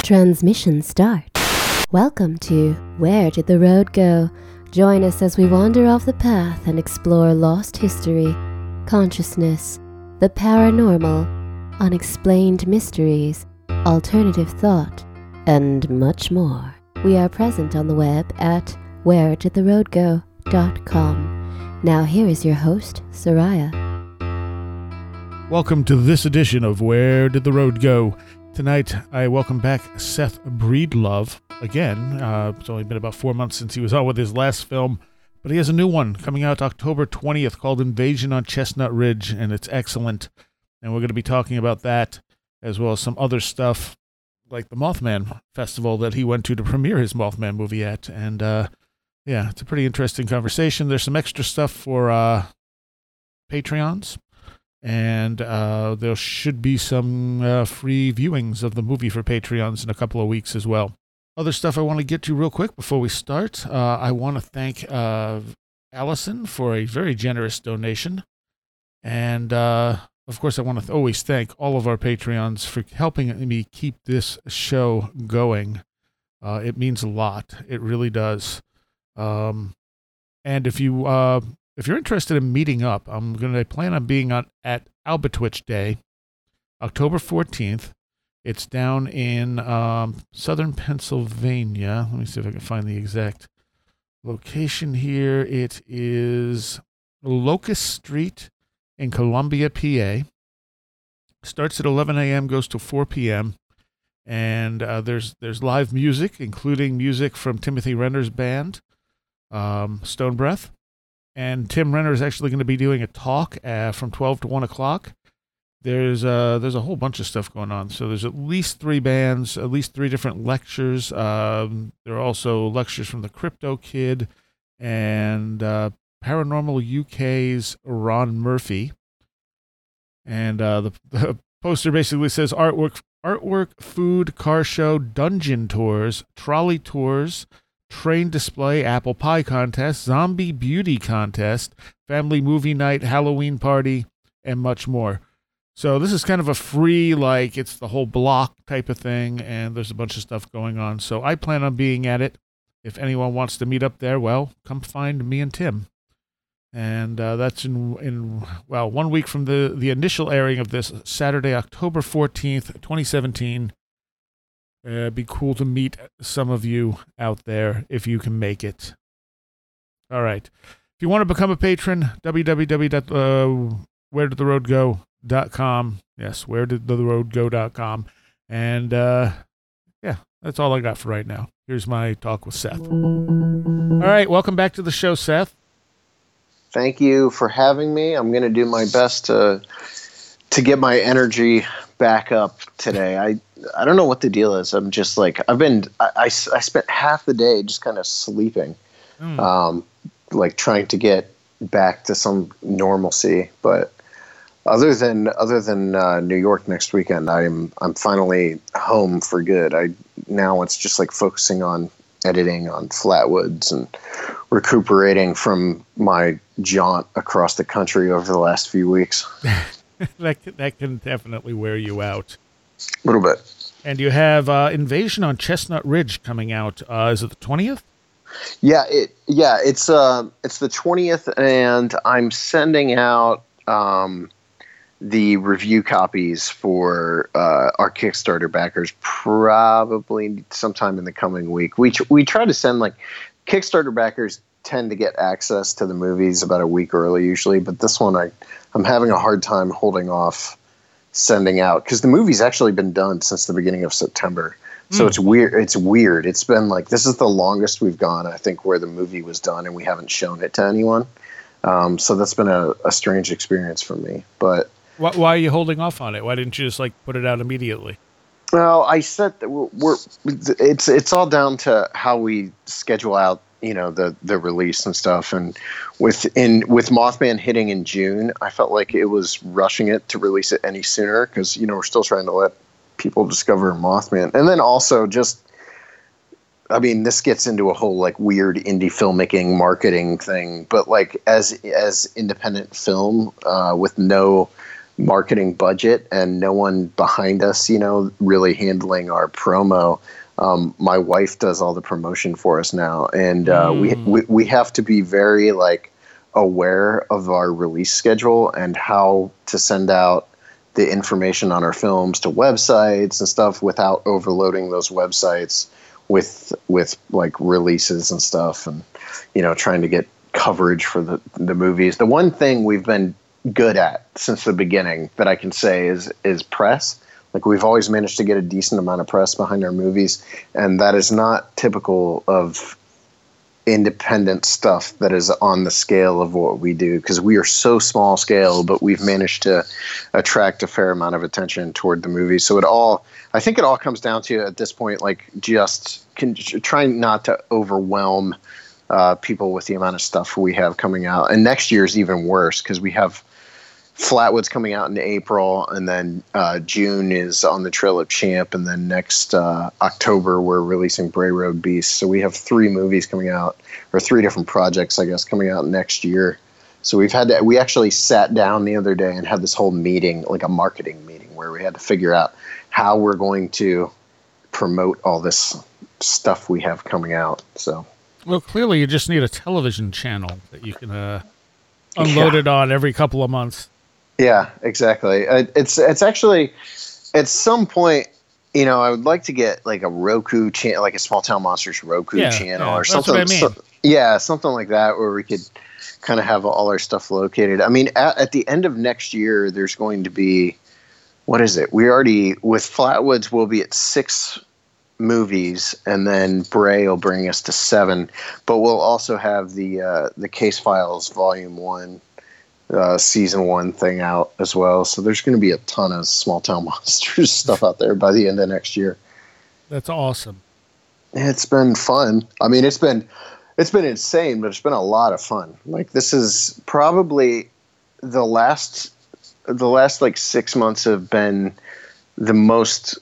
Transmission start. Welcome to Where Did the Road Go? Join us as we wander off the path and explore lost history, consciousness, the paranormal, unexplained mysteries, alternative thought, and much more. We are present on the web at wheredidtheroadgo.com. Now here is your host, Soraya. Welcome to this edition of Where Did the Road Go? Tonight, I welcome back Seth Breedlove again. It's only been about 4 months since he was on with his last film, but he has a new one coming out October 20th called Invasion on Chestnut Ridge, and it's excellent. And we're going to be talking about that, as well as some other stuff, like the Mothman Festival that he went to premiere his Mothman movie at. And, yeah, it's a pretty interesting conversation. There's some extra stuff for Patreons. And there should be some free viewings of the movie for Patreons in a couple of weeks as well. Other stuff I want to get to real quick before we start. I want to thank Allison for a very generous donation. And, of course, I want to always thank all of our Patreons for helping me keep this show going. It means a lot. It really does. And if you're interested in meeting up, I'm going to plan on being at Albatwitch Day, October 14th. It's down in southern Pennsylvania. Let me see if I can find the exact location here. It is Locust Street in Columbia, PA. Starts at 11 a.m., goes to 4 p.m., and there's live music, including music from Timothy Renner's band, Stone Breath. And Tim Renner is actually going to be doing a talk from 12 to 1 o'clock. There's a whole bunch of stuff going on. So there's at least 3 bands, at least 3 different lectures. There are also lectures from the Crypto Kid and Paranormal UK's Ron Murphy. And the poster basically says artwork, food, car show, dungeon tours, trolley tours, train display, apple pie contest, zombie beauty contest, family movie night, Halloween party, and much more. So this is kind of a free, like, it's the whole block type of thing, and there's a bunch of stuff going on. So I plan on being at it. If anyone wants to meet up there, well, come find me and Tim. And that's in 1 week from the initial airing of this, Saturday, October 14th, 2017. It'd be cool to meet some of you out there if you can make it. All right. If you want to become a patron, www.wheredidtheroadgo.com. Yes, wheredidtheroadgo.com. And, yeah, that's all I got for right now. Here's my talk with Seth. All right, welcome back to the show, Seth. Thank you for having me. I'm going to do my best to get my energy back up today. I don't know what the deal is. I'm just like, I spent half the day just kind of sleeping, like trying to get back to some normalcy. But other than New York next weekend, I'm finally home for good. Now it's just like focusing on editing on Flatwoods and recuperating from my jaunt across the country over the last few weeks. That can definitely wear you out. A little bit. And you have Invasion on Chestnut Ridge coming out. Is it the 20th? Yeah, it's the 20th, and I'm sending out the review copies for our Kickstarter backers probably sometime in the coming week. We try to send, like, Kickstarter backers tend to get access to the movies about a week early usually, but this one I'm having a hard time holding off sending out because the movie's actually been done since the beginning of September. So it's weird. It's been like, this is the longest we've gone, I think, where the movie was done and we haven't shown it to anyone. So that's been a strange experience for me. But why are you holding off on it? Why didn't you just put it out immediately? Well, I said that it's all down to how we schedule out, the release and stuff. And with Mothman hitting in June, I felt like it was rushing it to release it any sooner because, we're still trying to let people discover Mothman. And then also just, this gets into a whole weird indie filmmaking marketing thing, but as independent film with no marketing budget and no one behind us, really handling our promo. My wife does all the promotion for us now, and we have to be very like aware of our release schedule and how to send out the information on our films to websites and stuff without overloading those websites with like releases and stuff, and trying to get coverage for the movies. The one thing we've been good at since the beginning that I can say is press. Like, we've always managed to get a decent amount of press behind our movies, and that is not typical of independent stuff that is on the scale of what we do, because we are so small scale, but we've managed to attract a fair amount of attention toward the movie. So I think it all comes down to, at this point, like, just trying not to overwhelm people with the amount of stuff we have coming out. And next year's even worse, because we have Flatwoods coming out in April, and then June is On the Trail of Champ, and then next October we're releasing Bray Road Beast. So we have 3 movies coming out, or 3 different projects, I guess, coming out next year. So we actually sat down the other day and had this whole meeting, like a marketing meeting, where we had to figure out how we're going to promote all this stuff we have coming out. So, well, clearly you just need a television channel that you can unload it on every couple of months. Yeah, exactly. It's actually, at some point, I would like to get like a Roku channel, like a Small Town Monsters Roku channel or something. That's what I mean. Something like that, where we could kind of have all our stuff located. I mean, at the end of next year, there's going to be, what is it? We already, with Flatwoods, we'll be at 6 movies, and then Bray will bring us to 7. But we'll also have the Case Files Volume 1. Season 1 thing out as well. So there's going to be a ton of Small Town Monsters stuff out there by the end of next year. That's awesome. It's been fun. I mean, it's been insane, but it's been a lot of fun. Like, this is probably the last like 6 months have been the most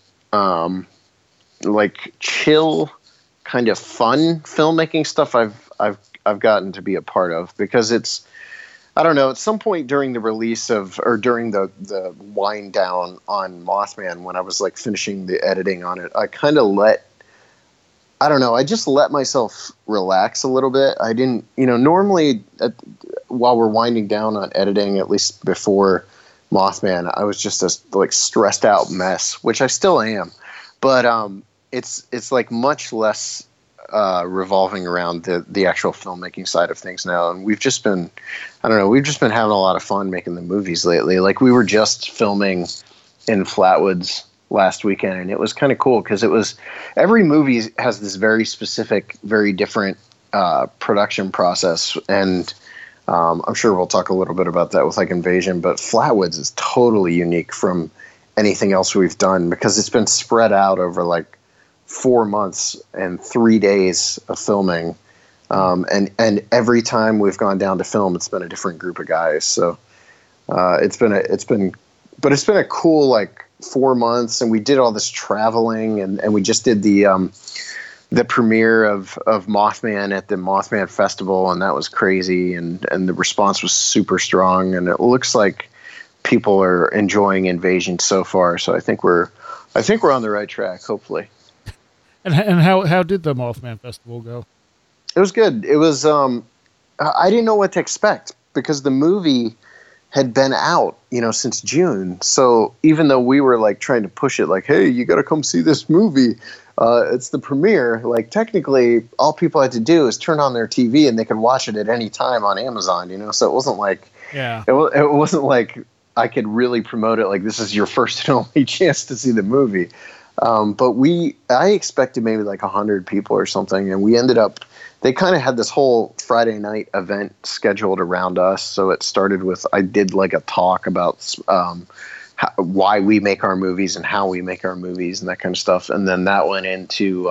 like chill, kind of fun filmmaking stuff I've gotten to be a part of, because it's, I don't know, at some point during the release or during the wind down on Mothman, when I was like finishing the editing on it, I kind of I just let myself relax a little bit. I didn't, normally while we're winding down on editing, at least before Mothman, I was just a like stressed out mess, which I still am. But it's like much less revolving around the actual filmmaking side of things now. And we've just been having a lot of fun making the movies lately. Like, we were just filming in Flatwoods last weekend, and it was kind of cool, because every movie has this very specific, very different production process. And I'm sure we'll talk a little bit about that with like Invasion, but Flatwoods is totally unique from anything else we've done, because it's been spread out over like 4 months and 3 days of filming. And every time we've gone down to film, it's been a different group of guys. So it's been a cool like 4 months, and we did all this traveling, and we just did the premiere of Mothman at the Mothman Festival, and that was crazy, and the response was super strong, and it looks like people are enjoying Invasion so far. So I think we're on the right track, hopefully. And how did the Mothman Festival go? It was good. It was I didn't know what to expect, because the movie had been out, since June. So even though we were like trying to push it, like, hey, you got to come see this movie, it's the premiere. Like, technically, all people had to do is turn on their TV and they could watch it at any time on Amazon. So it wasn't like it wasn't like I could really promote it like this is your first and only chance to see the movie. But I expected maybe like 100 people or something, and we ended up, they kind of had this whole Friday night event scheduled around us. So it started with, I did like a talk about why we make our movies and how we make our movies and that kind of stuff. And then that went into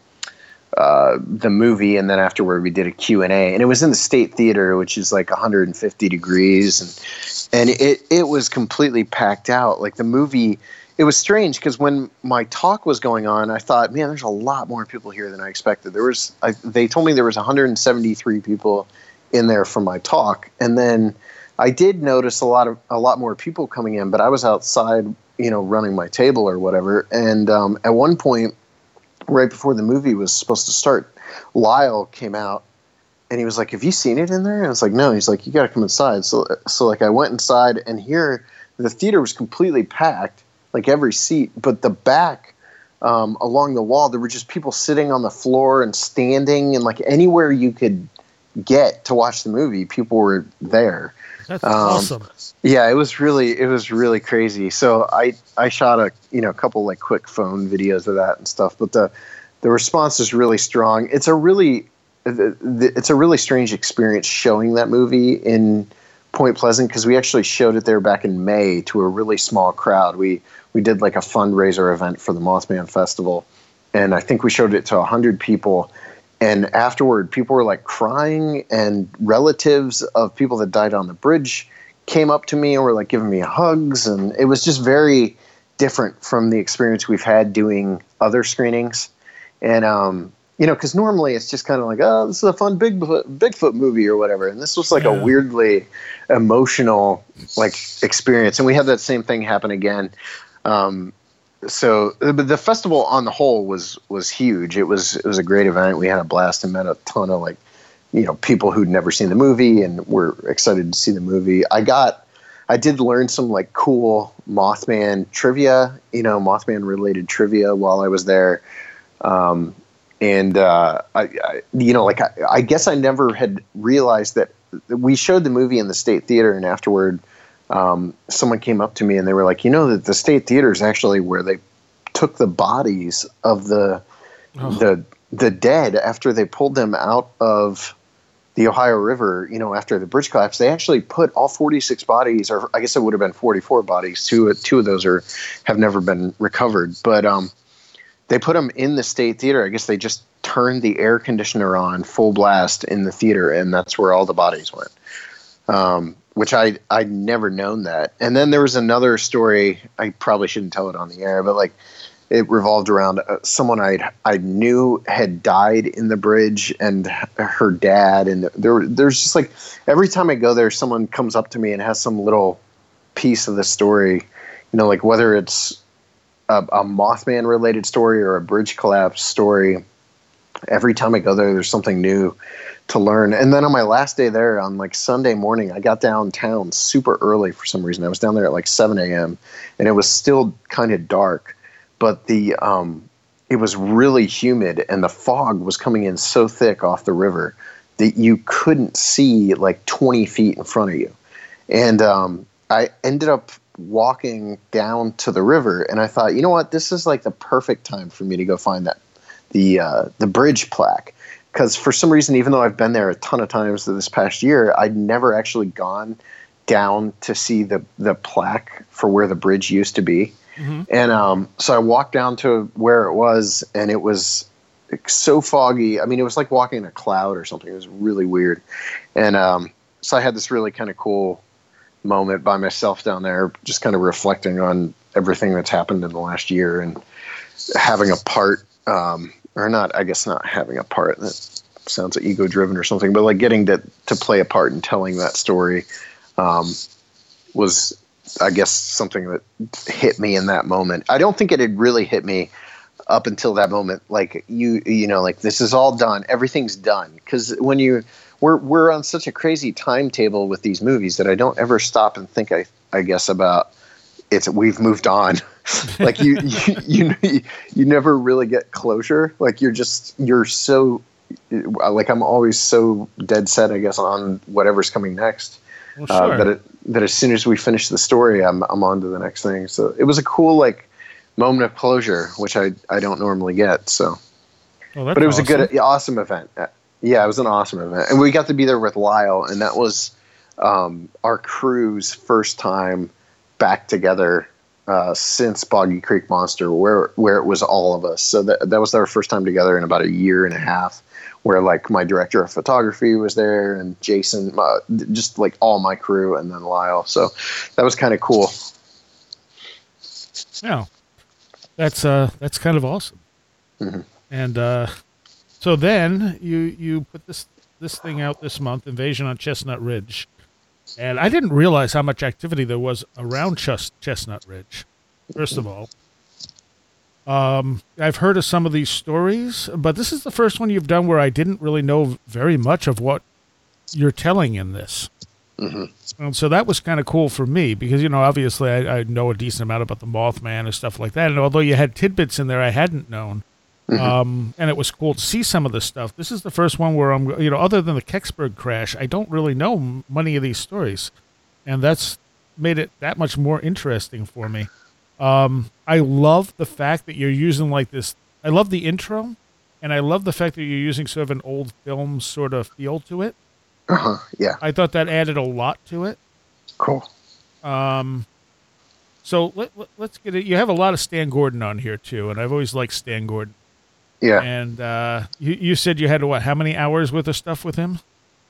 the movie, and then afterward we did a Q&A, and it was in the State Theater, which is like 150 degrees, and it was completely packed out. Like, the movie, it was strange, because when my talk was going on, I thought, man, there's a lot more people here than I expected. They told me there was 173 people in there for my talk, and then I did notice a lot more people coming in, but I was outside, running my table or whatever. And at one point, right before the movie was supposed to start, Lyle came out and he was like, "Have you seen it in there?" And I was like, "No." He's like, "You got to come inside." So like I went inside, and here the theater was completely packed, like every seat, but the back along the wall, there were just people sitting on the floor and standing, and like anywhere you could get to watch the movie, people were there. That's awesome. Yeah, it was really crazy. So I shot a couple like quick phone videos of that and stuff, but the response is really strong. It's a really strange experience showing that movie in Point Pleasant, because we actually showed it there back in May to a really small crowd. We did like a fundraiser event for the Mothman Festival, and I think we showed it to 100 people. And afterward, people were like crying, and relatives of people that died on the bridge came up to me and were like giving me hugs. And it was just very different from the experience we've had doing other screenings. And, because normally it's just kind of like, oh, this is a fun Bigfoot movie or whatever. And this was like a weirdly emotional like experience. And we had that same thing happen again. So the festival on the whole was huge. It was a great event. We had a blast and met a ton of like, people who'd never seen the movie and were excited to see the movie. I did learn some like cool Mothman trivia, Mothman related trivia while I was there. I guess I never had realized that we showed the movie in the State Theater, and afterward, someone came up to me and they were like, that the State Theater is actually where they took the bodies of the dead after they pulled them out of the Ohio River, after the bridge collapse. They actually put all 46 bodies, or I guess it would have been 44 bodies. Two of those have never been recovered, but they put them in the State Theater. I guess they just turned the air conditioner on full blast in the theater, and that's where all the bodies went. Which I'd never known that. And then there was another story. I probably shouldn't tell it on the air, but like it revolved around someone I knew had died in the bridge, and her dad. And there's just like every time I go there, someone comes up to me and has some little piece of the story. Like whether it's a Mothman related story or a bridge collapse story. Every time I go there, there's something new to learn. And then on my last day there, on like Sunday morning, I got downtown super early for some reason. I was down there at like 7 a.m. and it was still kind of dark, but it was really humid, and the fog was coming in so thick off the river that you couldn't see like 20 feet in front of you. And I ended up walking down to the river, and I thought, you know what, this is like the perfect time for me to go find the bridge plaque. Because for some reason, even though I've been there a ton of times this past year, I'd never actually gone down to see the plaque for where the bridge used to be. Mm-hmm. And so I walked down to where it was, and it was so foggy. I mean, it was like walking in a cloud or something. It was really weird. And so I had this really kind of cool moment by myself down there, just kind of reflecting on everything that's happened in the last year and having a part, or not, I guess not having a part, that sounds ego driven or something, but like getting to play a part in telling that story was, I guess, something that hit me in that moment. I don't think it had really hit me up until that moment. Like like this is all done. Everything's done. Cause when we're on such a crazy timetable with these movies that I don't ever stop and think, I guess about we've moved on. Like you never really get closure. Like you're so, like I'm always so dead set, I guess, on whatever's coming next. Well, sure. That as soon as we finish the story, I'm on to the next thing. So it was a cool like moment of closure, which I don't normally get. So, but it was awesome. A good, awesome event. Yeah, it was an awesome event, and we got to be there with Lyle, and that was our crew's first time back together since Boggy Creek Monster, where it was all of us. So that was our first time together in about a year and a half, where like my director of photography was there, and Jason, just like all my crew, and then Lyle. So that was kind of cool. Yeah, that's kind of awesome. Mm-hmm. And so then you put this thing out this month, Invasion on Chestnut Ridge. And I didn't realize how much activity there was around Chestnut Ridge, first of all. I've heard of some of these stories, but this is the first one you've done where I didn't really know very much of what you're telling in this. Mm-hmm. And so that was kind of cool for me because, obviously I know a decent amount about the Mothman and stuff like that. And although you had tidbits in there I hadn't known, and it was cool to see some of this stuff. This is the first one where I'm, other than the Kecksburg crash, I don't really know many of these stories. And that's made it that much more interesting for me. I love the fact that you're using like this. I love the intro, and I love the fact that you're using sort of an old film sort of feel to it. Yeah. I thought that added a lot to it. Cool. So let's get it. You have a lot of Stan Gordon on here too, and I've always liked Stan Gordon. Yeah. And you said you had how many hours worth of stuff with him?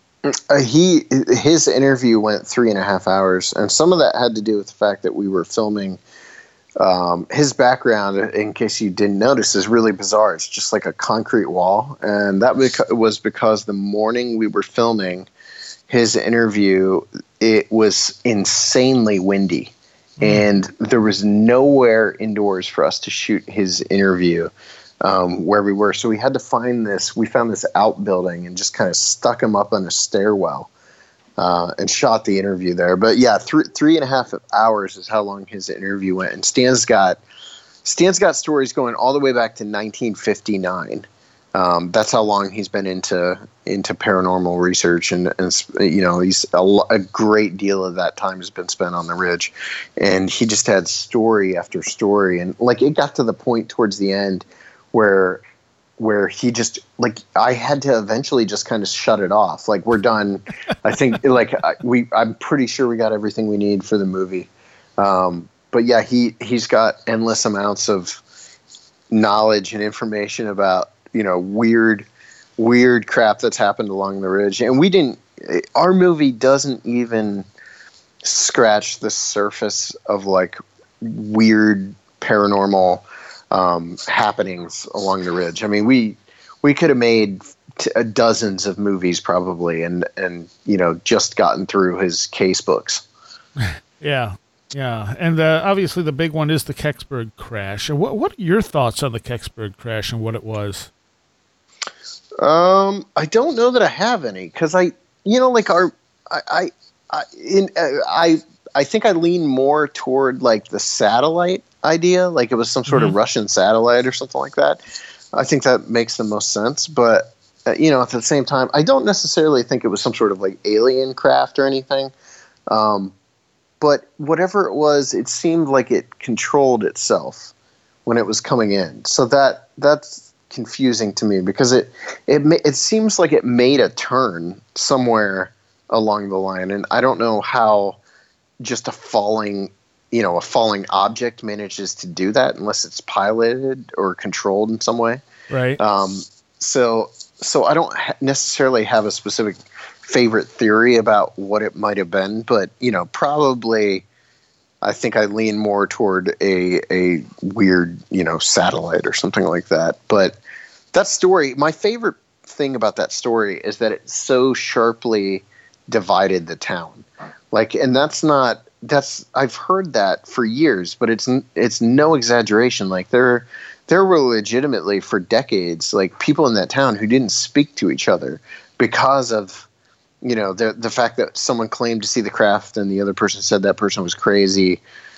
His interview went 3.5 hours, and some of that had to do with the fact that we were filming. His background, in case you didn't notice, is really bizarre. It's just like a concrete wall, and that was because the morning we were filming his interview, it was insanely windy, and there was nowhere indoors for us to shoot his interview where we were. So we had to find this. We found this outbuilding and just kind of stuck him up on a stairwell. And shot the interview there. But yeah, 3.5 hours is how long his interview went. And Stan's got stories going all the way back to 1959. That's how long he's been into paranormal research, and he's a great deal of that time has been spent on the Ridge, and he just had story after story, and like it got to the point towards the end where he just, like, I had to eventually just kind of shut it off. Like, we're done. I think, like, I'm pretty sure we got everything we need for the movie. But yeah, he's got endless amounts of knowledge and information about, weird crap that's happened along the Ridge. And our movie doesn't even scratch the surface of like weird paranormal happenings along the Ridge. I mean, we could have made dozens of movies probably, and just gotten through his case books. Yeah, and obviously the big one is the Kecksburg crash. What are your thoughts on the Kecksburg crash and what it was? I don't know that I have any, because I think I lean more toward like the satellite idea, like it was some sort of Russian satellite or something like that. I think that makes the most sense, but at the same time, I don't necessarily think it was some sort of like alien craft or anything. But whatever it was, it seemed like it controlled itself when it was coming in. So that's confusing to me, because it seems like it made a turn somewhere along the line, and I don't know how just a falling object manages to do that unless it's piloted or controlled in some way. Right. So I don't necessarily have a specific favorite theory about what it might have been, but probably I think I lean more toward a weird, satellite or something like that. But that story, my favorite thing about that story is that it so sharply divided the town. Like, and I've heard that for years, but it's no exaggeration. Like there were legitimately for decades, like people in that town who didn't speak to each other because of, the fact that someone claimed to see the craft and the other person said that person was crazy.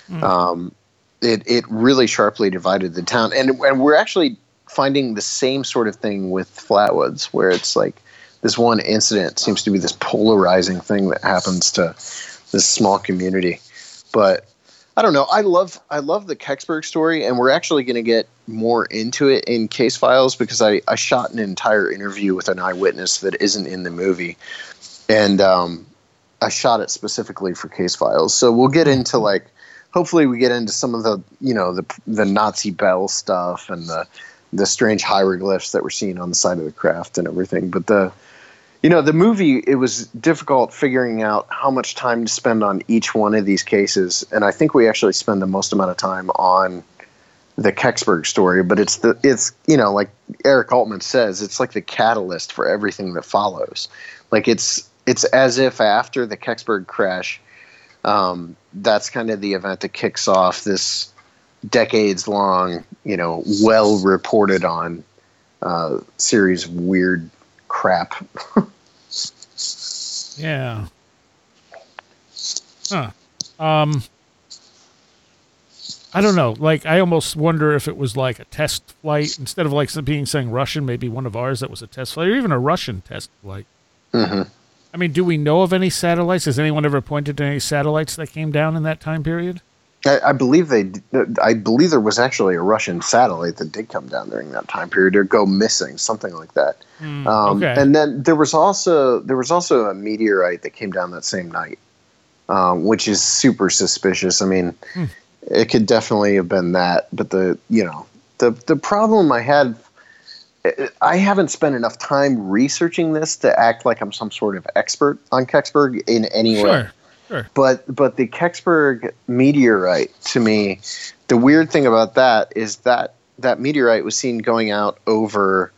It really sharply divided the town. And we're actually finding the same sort of thing with Flatwoods, where it's like this one incident seems to be this polarizing thing that happens to this small community. But I don't know. I love the Kecksburg story, and we're actually going to get more into it in Case Files, because I shot an entire interview with an eyewitness that isn't in the movie, and I shot it specifically for Case Files. So we'll get into hopefully we get into some of the the Nazi bell stuff and the strange hieroglyphs that we're seeing on the side of the craft and everything. But the movie, it was difficult figuring out how much time to spend on each one of these cases. And I think we actually spend the most amount of time on the Kecksburg story, but it's like Eric Altman says, it's like the catalyst for everything that follows. Like it's it's as if after the Kecksburg crash, that's kind of the event that kicks off this decades-long, well reported on series of weird crap. Yeah. Huh. I don't know. Like, I almost wonder if it was like a test flight instead of like saying Russian. Maybe one of ours that was a test flight, or even a Russian test flight. Mm-hmm. I mean, do we know of any satellites? Has anyone ever pointed to any satellites that came down in that time period? I believe there was actually a Russian satellite that did come down during that time period or go missing, something like that. Okay. And then there was also a meteorite that came down that same night, which is super suspicious. I mean, it could definitely have been that, but the problem I had, I haven't spent enough time researching this to act like I'm some sort of expert on Kecksburg in any way. Sure. But the Kecksburg meteorite, to me, the weird thing about that is that meteorite was seen going out over,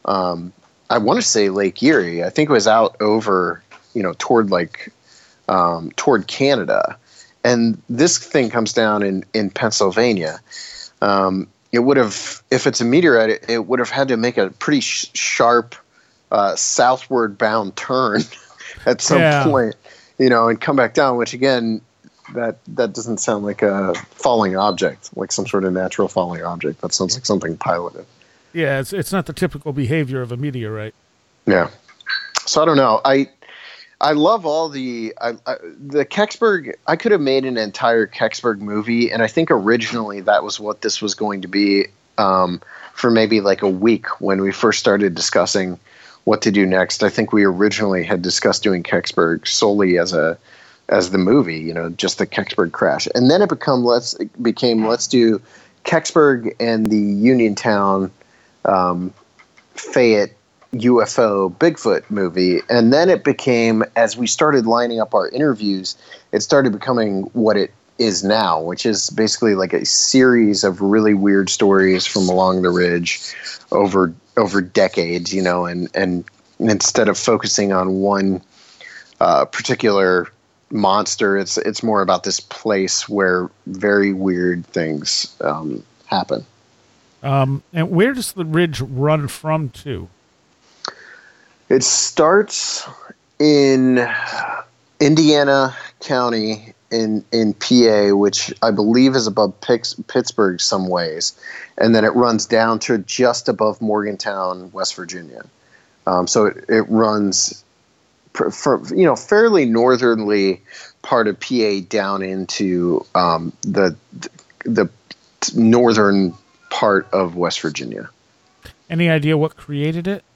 I want to say Lake Erie. I think it was out over, toward toward Canada. And this thing comes down in Pennsylvania. It would have, if it's a meteorite, it would have had to make a pretty sharp southward bound turn at some point, and come back down, which again, that doesn't sound like a falling object, like some sort of natural falling object. That sounds like something piloted. Yeah, it's not the typical behavior of a meteorite. Yeah. So I don't know. I love all the Kecksburg. I could have made an entire Kecksburg movie, and I think originally that was what this was going to be for maybe like a week when we first started discussing what to do next. I think we originally had discussed doing Kecksburg solely as the movie, just the Kecksburg crash, and then it became let's do Kecksburg and the Uniontown Fayette UFO Bigfoot movie. And then it became, as we started lining up our interviews, it started becoming what it is now, which is basically like a series of really weird stories from along the ridge over decades, and instead of focusing on one particular monster, it's more about this place where very weird things happen. And where does the ridge run from to? It starts in Indiana County in PA, which I believe is above Pittsburgh some ways, and then it runs down to just above Morgantown, West Virginia. So it runs from fairly northerly part of PA down into the northern part of West Virginia. Any idea what created it?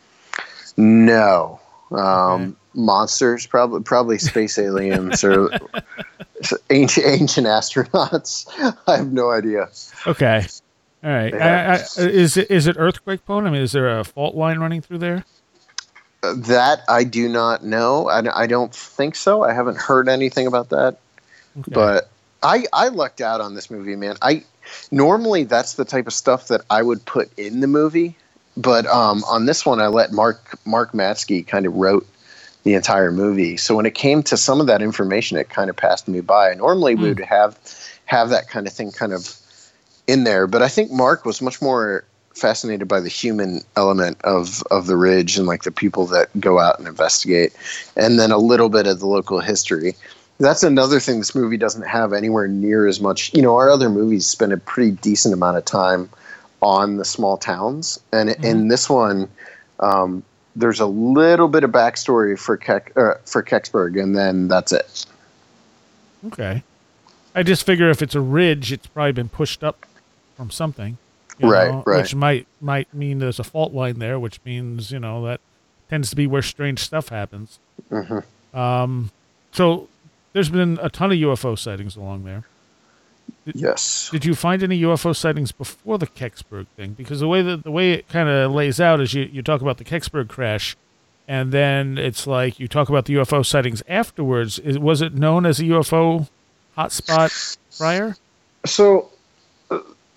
No. Monsters, probably space aliens or ancient astronauts. I have no idea. Okay. All right. Is it earthquake prone? I mean, is there a fault line running through there? That I do not know. I don't think so. I haven't heard anything about that. Okay. But I lucked out on this movie, man. Normally that's the type of stuff that I would put in the movie. But on this one, I let Mark Matsky kind of wrote the entire movie. So when it came to some of that information, it kind of passed me by. Normally we would have that kind of thing kind of in there. But I think Mark was much more fascinated by the human element of the ridge and like the people that go out and investigate, and then a little bit of the local history. That's another thing this movie doesn't have anywhere near as much. Our other movies spend a pretty decent amount of time on the small towns, and in this one, there's a little bit of backstory for Kecksburg, and then that's it. Okay, I just figure if it's a ridge, it's probably been pushed up from something, right? Which might mean there's a fault line there, which means that tends to be where strange stuff happens. Mm-hmm. So there's been a ton of UFO sightings along there. Yes. Did you find any UFO sightings before the Kecksburg thing? Because the way it kind of lays out is you talk about the Kecksburg crash, and then it's like you talk about the UFO sightings afterwards. Was it known as a UFO hotspot prior? So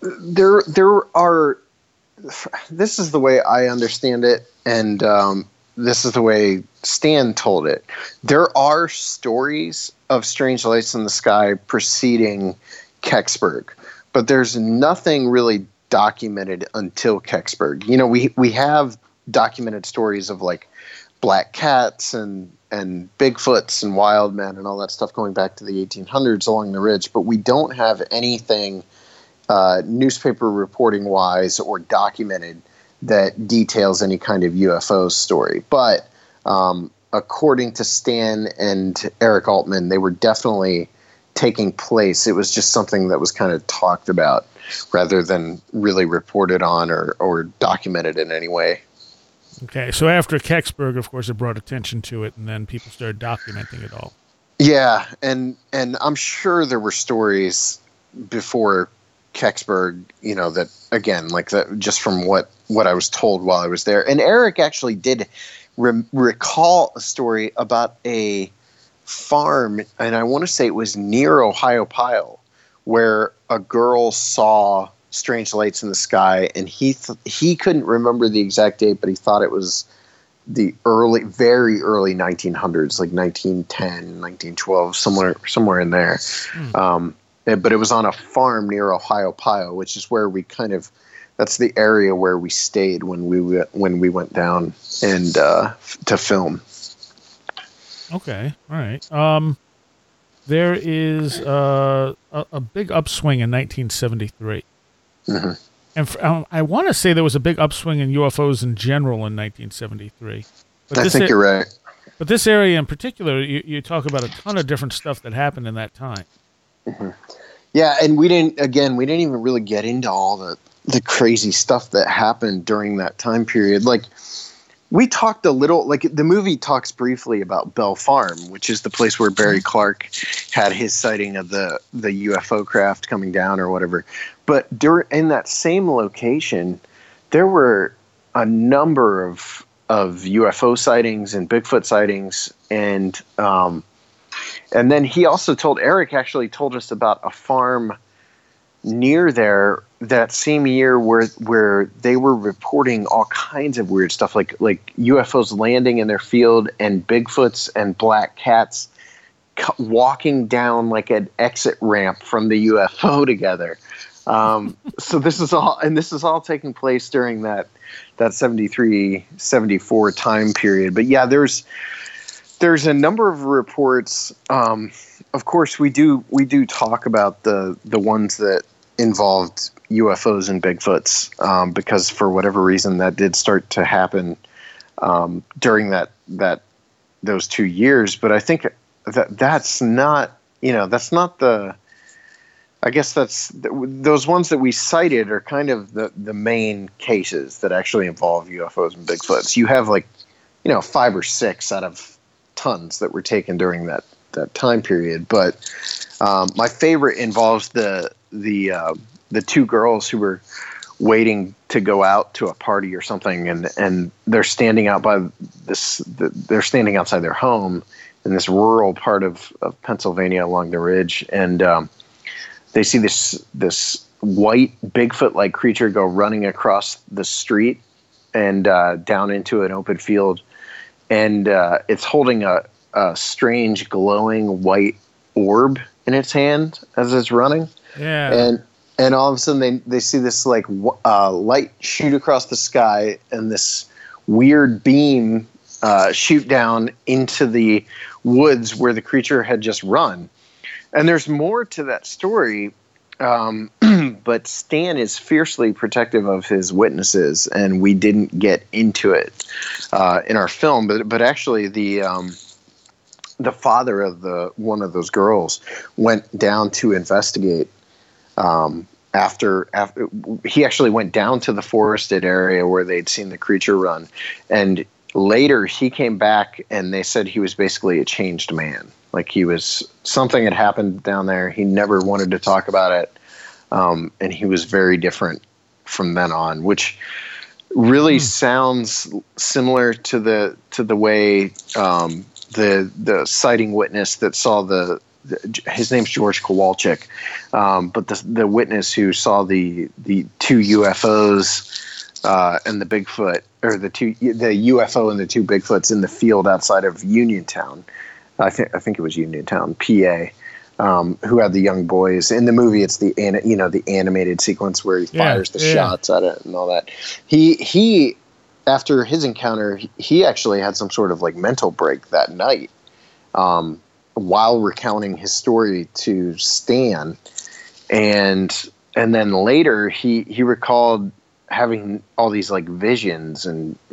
there are. This is the way I understand it, and this is the way Stan told it. There are stories of strange lights in the sky preceding Kecksburg, but there's nothing really documented until Kecksburg. You know, we have documented stories of like black cats and Bigfoots and wild men and all that stuff going back to the 1800s along the ridge, but we don't have anything newspaper reporting wise or documented that details any kind of UFO story. But according to Stan and Eric Altman, they were definitely taking place. It was just something that was kind of talked about rather than really reported on or documented in any way. Okay, so after Kecksburg, of course, it brought attention to it, and then people started documenting it all. Yeah, and I'm sure there were stories before Kecksburg, you know, that, again, like that, just from what I was told while I was there. And Eric actually did recall a story about a farm, and I want to say it was near Ohiopyle, where a girl saw strange lights in the sky, and he couldn't remember the exact date, but he thought it was the very early 1900s, like 1910, 1912, somewhere in there. But it was on a farm near Ohiopyle, which is where we that's the area where we stayed when we went down and to film. Okay, all right. There is a big upswing in 1973. Mm-hmm. And I want to say there was a big upswing in UFOs in general in 1973. But I think you're right. But this area in particular, you talk about a ton of different stuff that happened in that time. Mm-hmm. Yeah, and we didn't even really get into all the crazy stuff that happened during that time period. Like, we talked a little, like the movie talks briefly about Bell Farm, which is the place where Barry Clark had his sighting of the UFO craft coming down or whatever. But in that same location, there were a number of UFO sightings and Bigfoot sightings, and then he also Eric actually told us about a farm near there that same year where they were reporting all kinds of weird stuff, like UFOs landing in their field and Bigfoots and black cats walking down like an exit ramp from the UFO together. So this is all taking place during that 73, 74 time period. But yeah, there's a number of reports. Of course, we do talk about the ones that involved UFOs and Bigfoots, because for whatever reason that did start to happen during those 2 years. But I think that's not the. I guess those ones that we cited are kind of the main cases that actually involve UFOs and Bigfoots. You have 5 or 6 out of tons that were taken during that time period. But my favorite involves the 2 girls who were waiting to go out to a party or something, and they're standing out by they're standing outside their home in this rural part of Pennsylvania along the ridge, and they see this white Bigfoot-like creature go running across the street and down into an open field, and it's holding a strange glowing white orb in its hand as it's running. Yeah. And all of a sudden they see this light shoot across the sky, and this weird beam shoot down into the woods where the creature had just run. And there's more to that story, but Stan is fiercely protective of his witnesses, and we didn't get into it in our film. But actually, the father of one of those girls went down to investigate. After he actually went down to the forested area where they'd seen the creature run, and later he came back and they said he was basically a changed man. Like something had happened down there. He never wanted to talk about it. And he was very different from then on, which really sounds similar to the way the sighting witness that saw his name's George Kowalczyk, but the witness who saw the 2 UFOs and the Bigfoot, or the UFO and the two Bigfoots in the field outside of Uniontown. I think it was Uniontown, PA. Who had the young boys in the movie? It's the animated sequence where he fires the shots at it and all that. He after his encounter, he actually had some sort of like mental break that night, while recounting his story to Stan, and then later he recalled having all these like visions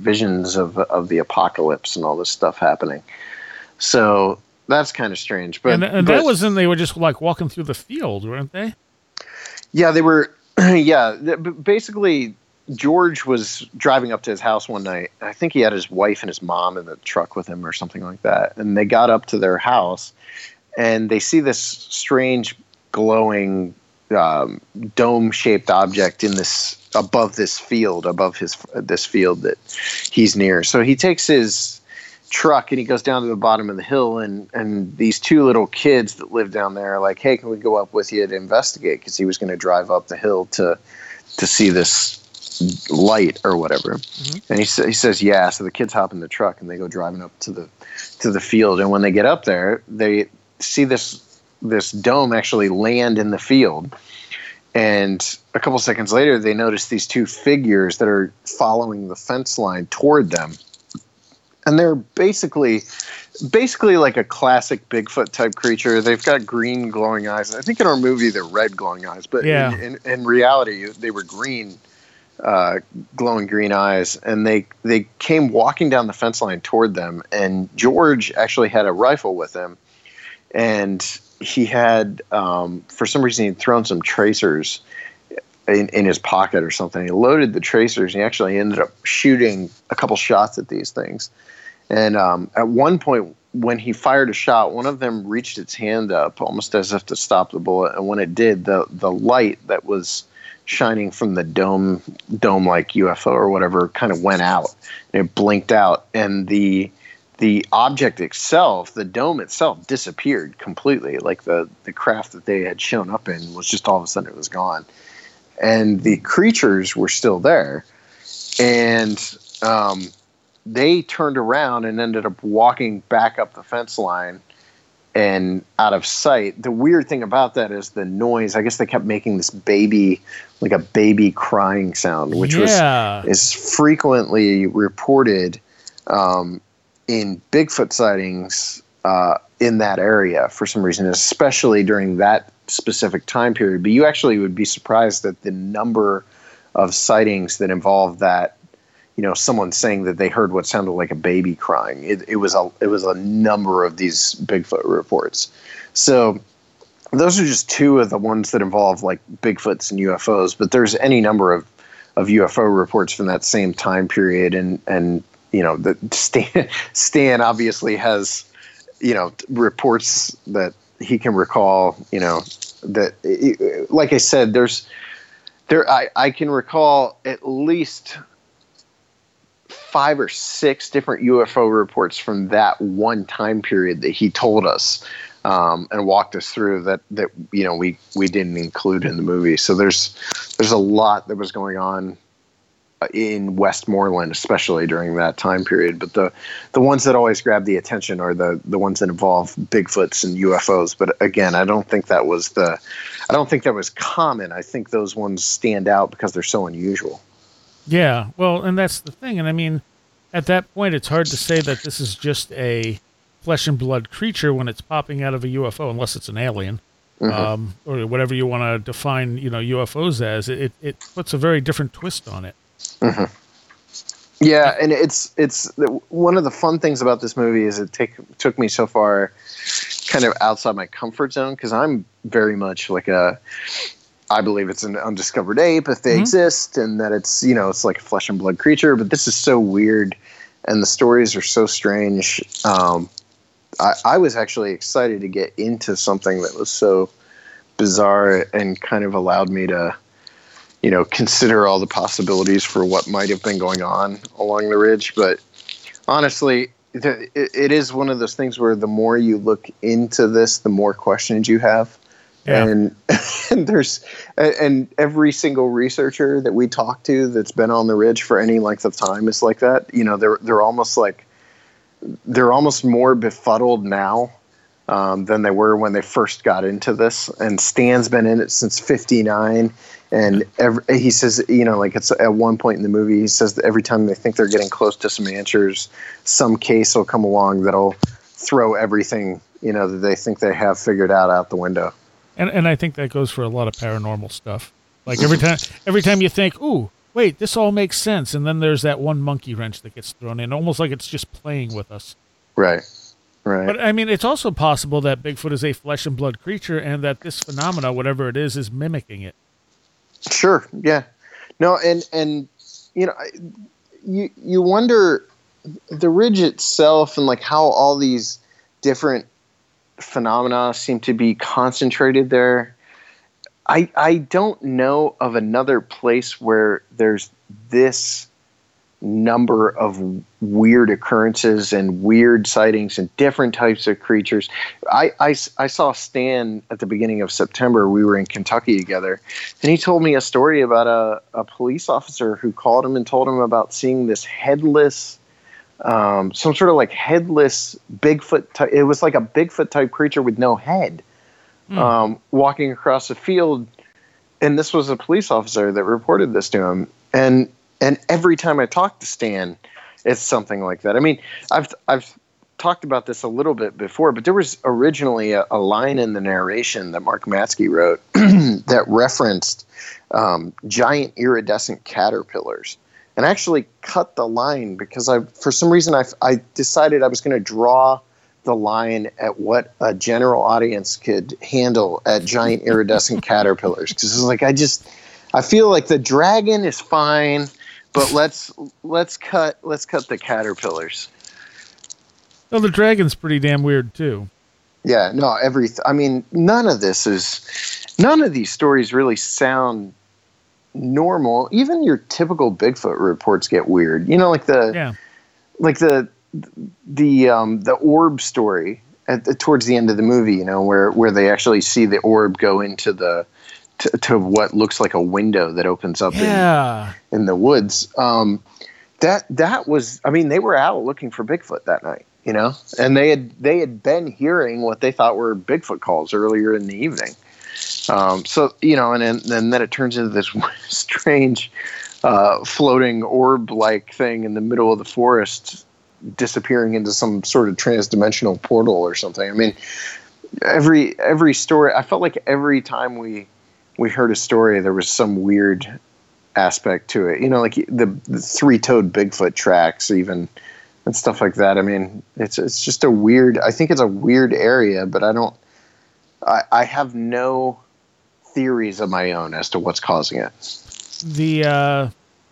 of the apocalypse and all this stuff happening. So that's kind of strange. But that was when they were just like walking through the field, weren't they? Yeah, they were. Yeah, basically, George was driving up to his house one night. I think he had his wife and his mom in the truck with him or something like that. And they got up to their house, and they see this strange glowing dome-shaped object above this field that he's near. So he takes his truck and he goes down to the bottom of the hill, and these two little kids that live down there are like, hey, can we go up with you to investigate? Because he was going to drive up the hill to see this light or whatever. Mm-hmm. And he says yeah. So the kids hop in the truck and they go driving up to the field, and when they get up there, they see this dome actually land in the field. And a couple seconds later, they notice these two figures that are following the fence line toward them. And they're basically like a classic Bigfoot type creature. They've got green glowing eyes. I think in our movie they're red glowing eyes, but in reality they were green, glowing green eyes. And they came walking down the fence line toward them. And George actually had a rifle with him, and he had for some reason he'd thrown some tracers in his pocket or something. He loaded the tracers, and he actually ended up shooting a couple shots at these things. And at one point, when he fired a shot, one of them reached its hand up almost as if to stop the bullet. And when it did, the light that was shining from the dome-like UFO or whatever kind of went out. And it blinked out. And the object itself, the dome itself, disappeared completely. Like the craft that they had shown up in was just all of a sudden it was gone. And the creatures were still there. And they turned around and ended up walking back up the fence line and out of sight. The weird thing about that is the noise. I guess they kept making this baby crying sound, which is frequently reported in Bigfoot sightings in that area for some reason, especially during that specific time period. But you actually would be surprised at the number of sightings that involve that. Someone saying that they heard what sounded like a baby crying. It was a number of these Bigfoot reports. So those are just two of the ones that involve like Bigfoots and UFOs. But there's any number of UFO reports from that same time period, and Stan obviously has reports that he can recall. That like I said, I can recall at least 5 or 6 different UFO reports from that one time period that he told us and walked us through that we didn't include in the movie. So there's a lot that was going on in Westmoreland, especially during that time period. But the ones that always grab the attention are the ones that involve Bigfoots and UFOs. But again, I don't think that was common. I think those ones stand out because they're so unusual. Yeah, well, and that's the thing. And I mean, at that point, it's hard to say that this is just a flesh and blood creature when it's popping out of a UFO, unless it's an alien, or whatever you want to define, UFOs as. It puts a very different twist on it. Mm-hmm. Yeah, and it's one of the fun things about this movie is it took me so far, kind of outside my comfort zone, because I'm very much like I believe it's an undiscovered ape if they exist, and that it's it's like a flesh and blood creature. But this is so weird, and the stories are so strange. I was actually excited to get into something that was so bizarre and kind of allowed me to, consider all the possibilities for what might have been going on along the ridge. But honestly, it is one of those things where the more you look into this, the more questions you have. Yeah. And and every single researcher that we talk to that's been on the ridge for any length of time is like that. You know, they're almost more befuddled now than they were when they first got into this. And Stan's been in it since '59. And he says, you know, like it's at one point in the movie, he says that every time they think they're getting close to some answers, some case will come along that'll throw everything, you know, that they think they have figured out the window. And I think that goes for a lot of paranormal stuff. Like every time you think, ooh, wait, this all makes sense, and then there's that one monkey wrench that gets thrown in, almost like it's just playing with us. Right. But I mean, it's also possible that Bigfoot is a flesh and blood creature, and that this phenomena, whatever it is mimicking it. Sure. Yeah. No. And you know, you wonder the ridge itself and like how all these different phenomena seem to be concentrated there. I don't know of another place where there's this number of weird occurrences and weird sightings and different types of creatures. I saw Stan at the beginning of September. We were in Kentucky together, and he told me a story about a police officer who called him and told him about seeing this headless, some sort of like headless Bigfoot type. It was like a Bigfoot type creature with no head, walking across a field. And this was a police officer that reported this to him. And every time I talk to Stan, it's something like that. I mean, I've talked about this a little bit before, but there was originally a line in the narration that Mark Matsky wrote that referenced giant iridescent caterpillars. And I actually cut the line because for some reason I decided I was going to draw the line at what a general audience could handle at giant iridescent caterpillars. Because it's like I feel like the dragon is fine, but let's cut the caterpillars. Well, the dragon's pretty damn weird too. Yeah, no, I mean, none of these stories really sound normal. Even your typical Bigfoot reports get weird. You know, like the orb story towards the end of the movie, you know, where they actually see the orb go into to what looks like a window that opens up in the woods. That was, I mean, they were out looking for Bigfoot that night, you know, and they had been hearing what they thought were Bigfoot calls earlier in the evening. So, you know, and then it turns into this strange floating orb-like thing in the middle of the forest, disappearing into some sort of transdimensional portal or something. I mean, every story, I felt like every time we heard a story, there was some weird aspect to it. You know, like the three-toed Bigfoot tracks even and stuff like that. I mean, it's just a weird, I think it's a weird area, but I have no theories of my own as to what's causing it. The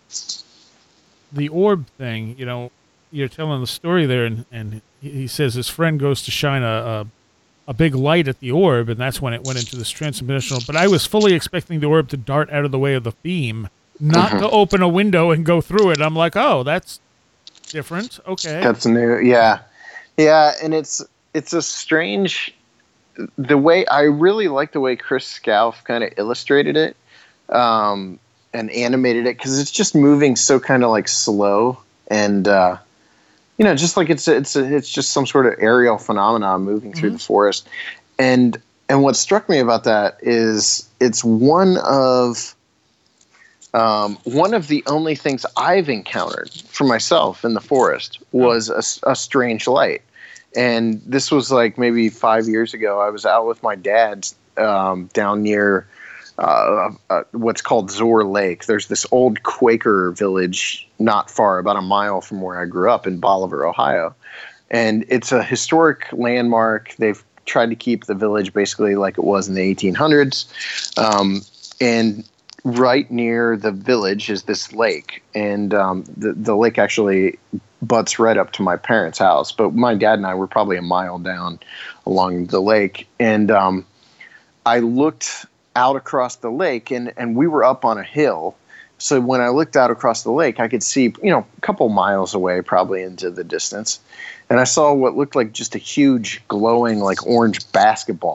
orb thing, you know, you're telling the story there, and he says his friend goes to shine a big light at the orb, and that's when it went into this transdimensional. But I was fully expecting the orb to dart out of the way of the beam, not to open a window and go through it. I'm like, oh, that's different. Okay. That's new. Yeah. Yeah. And it's a strange, I really like the way Chris Scalf kind of illustrated it, and animated it. 'Cause it's just moving so kind of like slow and, you know, just like it's just some sort of aerial phenomenon moving through the forest. And what struck me about that is it's one of the only things I've encountered for myself in the forest was a strange light. And this was like maybe 5 years ago. I was out with my dad down near what's called Zoar Lake. There's this old Quaker village not far, about a mile from where I grew up in Bolivar, Ohio. And it's a historic landmark. They've tried to keep the village basically like it was in the 1800s. And right near the village is this lake. And the lake actually butts right up to my parents' house. But my dad and I were probably a mile down along the lake. And I looked out across the lake, and we were up on a hill. So when I looked out across the lake, I could see, you know, a couple miles away, probably into the distance. And I saw what looked like just a huge glowing, like orange basketball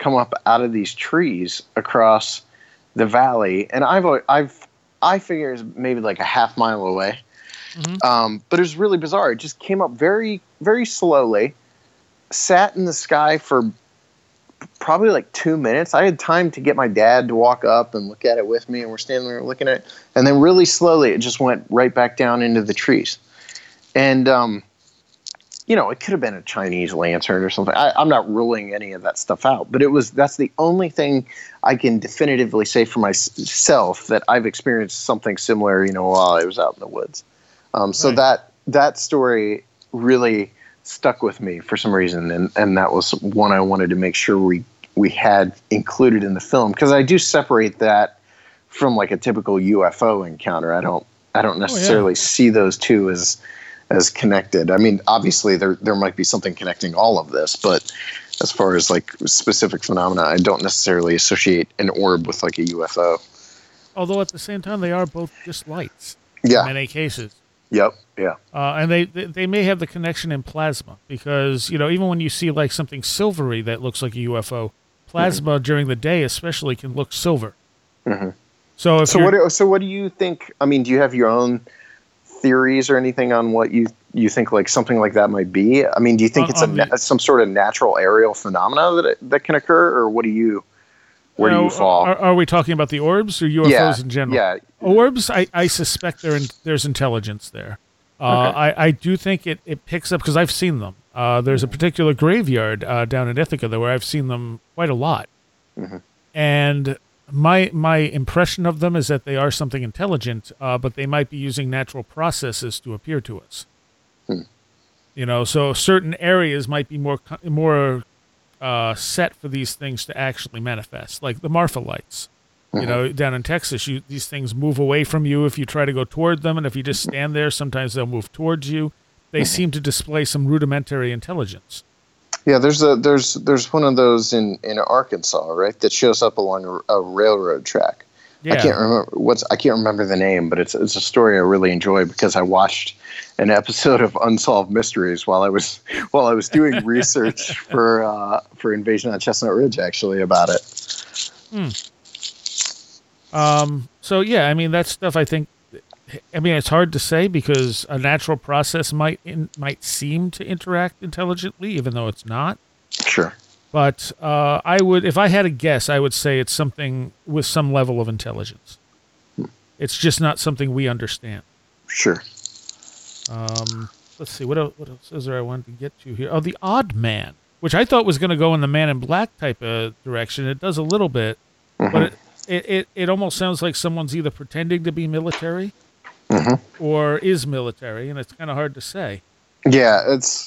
come up out of these trees across the valley, and I figure it's maybe like a half mile away. But it was really bizarre. It just came up very, very slowly, sat in the sky for probably like 2 minutes. I had time to get my dad to walk up and look at it with me, and we're standing there looking at it. And then really slowly, it just went right back down into the trees. And, it could have been a Chinese lantern or something. I'm not ruling any of that stuff out, but that's the only thing I can definitively say for myself that I've experienced something similar, while I was out in the woods. So that story really stuck with me for some reason, and that was one I wanted to make sure we had included in the film, because I do separate that from like a typical UFO encounter. I don't necessarily see those two as connected. I mean, obviously there might be something connecting all of this, but as far as like specific phenomena, I don't necessarily associate an orb with like a UFO. Although at the same time, they are both just lights. Yeah. In many cases. Yep. Yeah. And they may have the connection in plasma, because, even when you see like something silvery that looks like a UFO, plasma during the day especially can look silver. Mm-hmm. So what do you think? I mean, do you have your own theories or anything on what you think like something like that might be? I mean, do you think it's some sort of natural aerial phenomena that can occur, or what do you? Where do you fall? Are we talking about the orbs or UFOs in general? Yeah. Orbs, I suspect there's intelligence there. Okay. I do think it picks up, because I've seen them. There's a particular graveyard down in Ithaca where I've seen them quite a lot. Mm-hmm. And my impression of them is that they are something intelligent, but they might be using natural processes to appear to us. So certain areas might be more set for these things to actually manifest, like the Marfa lights. Down in Texas, these things move away from you if you try to go toward them, and if you just stand there, sometimes they'll move towards you. They seem to display some rudimentary intelligence. Yeah, there's one of those in Arkansas, right, that shows up along a railroad track. Yeah. I can't remember the name, but it's a story I really enjoy, because I watched an episode of Unsolved Mysteries while I was doing research for Invasion on Chestnut Ridge, actually, about it. So yeah, I mean, that stuff, I think, it's hard to say, because a natural process might seem to interact intelligently, even though it's not. Sure. But if I had a guess, I would say it's something with some level of intelligence. It's just not something we understand. Sure. Let's see, what else is there I wanted to get to here? Oh, the Odd Man, which I thought was going to go in the Man in Black type of direction. It does a little bit, but it almost sounds like someone's either pretending to be military or is military, and it's kind of hard to say. Yeah, it's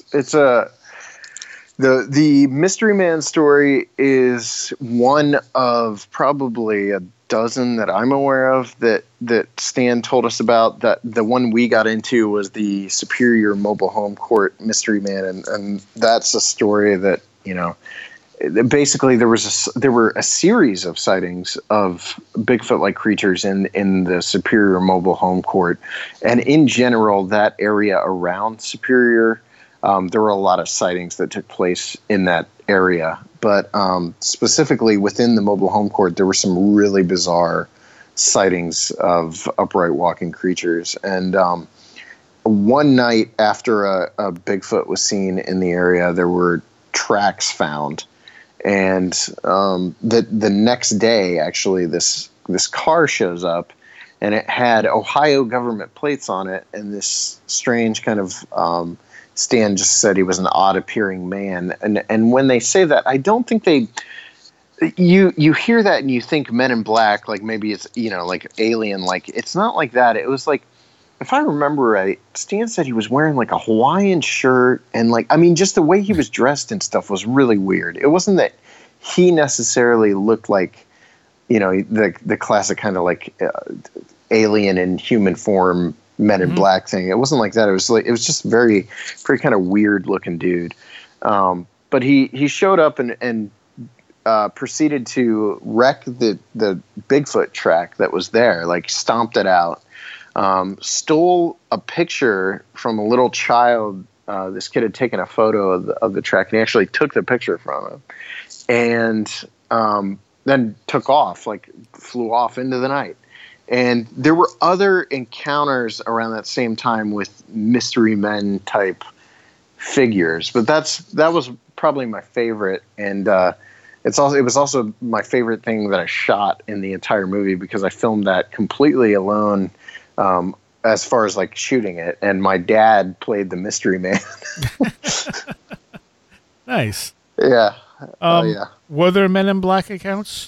the Mystery Man story is one of probably a dozen that I'm aware of that Stan told us about. That the one we got into was the Superior Mobile Home Court Mystery Man, and that's a story that, basically there were a series of sightings of Bigfoot-like creatures in the Superior Mobile Home Court, and in general that area around Superior. There were a lot of sightings that took place in that area, but specifically within the mobile home court, there were some really bizarre sightings of upright walking creatures. And one night after a Bigfoot was seen in the area, there were tracks found. And the next day, actually, this car shows up, and it had Ohio government plates on it, and this strange kind of Stan just said he was an odd-appearing man, and when they say that, I don't think you hear that and you think Men in Black, like maybe it's like Alien, like it's not like that. It was like, if I remember right, Stan said he was wearing like a Hawaiian shirt, and just the way he was dressed and stuff was really weird. It wasn't that he necessarily looked like the classic kind of like alien in human form Men in Black thing. It wasn't like that. It was just very, very kind of weird looking dude. But he showed up and proceeded to wreck the Bigfoot track that was there, like stomped it out, stole a picture from a little child. This kid had taken a photo of the track, and he actually took the picture from him. and then took off, like flew off into the night. And there were other encounters around that same time with mystery men type figures, but that was probably my favorite. And it was also my favorite thing that I shot in the entire movie, because I filmed that completely alone, as far as like shooting it. And my dad played the mystery man. Nice. Yeah. Yeah. Were there Men in Black accounts?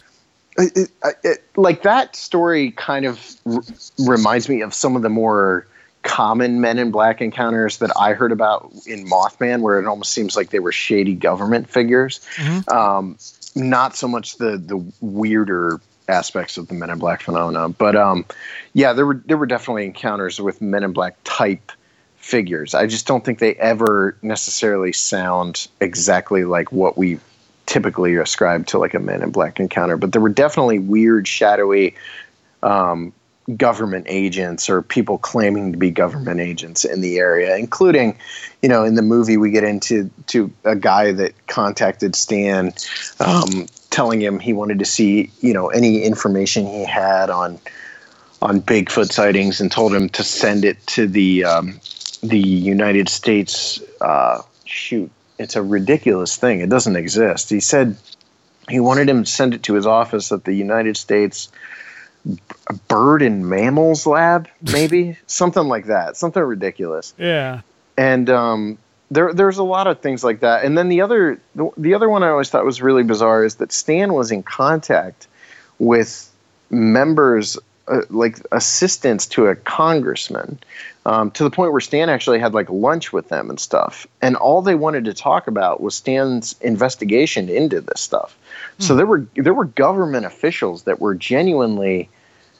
Like that story kind of reminds me of some of the more common Men in Black encounters that I heard about in Mothman, where it almost seems like they were shady government figures. Mm-hmm. Not so much the weirder aspects of the Men in Black phenomena, but yeah, there were definitely encounters with Men in Black type figures. I just don't think they ever necessarily sound exactly like what we typically ascribe to like a Men in Black encounter, but there were definitely weird, shadowy government agents or people claiming to be government agents in the area, including, in the movie we get into a guy that contacted Stan, telling him he wanted to see, any information he had on Bigfoot sightings, and told him to send it to the United States. It's a ridiculous thing. It doesn't exist. He said he wanted him to send it to his office at the United States Bird and Mammals Lab, maybe something like that. Something ridiculous. Yeah. And there's a lot of things like that. And then the other one I always thought was really bizarre is that Stan was in contact with members, like assistants to a congressman, to the point where Stan actually had like lunch with them and stuff. And all they wanted to talk about was Stan's investigation into this stuff. So there were government officials that were genuinely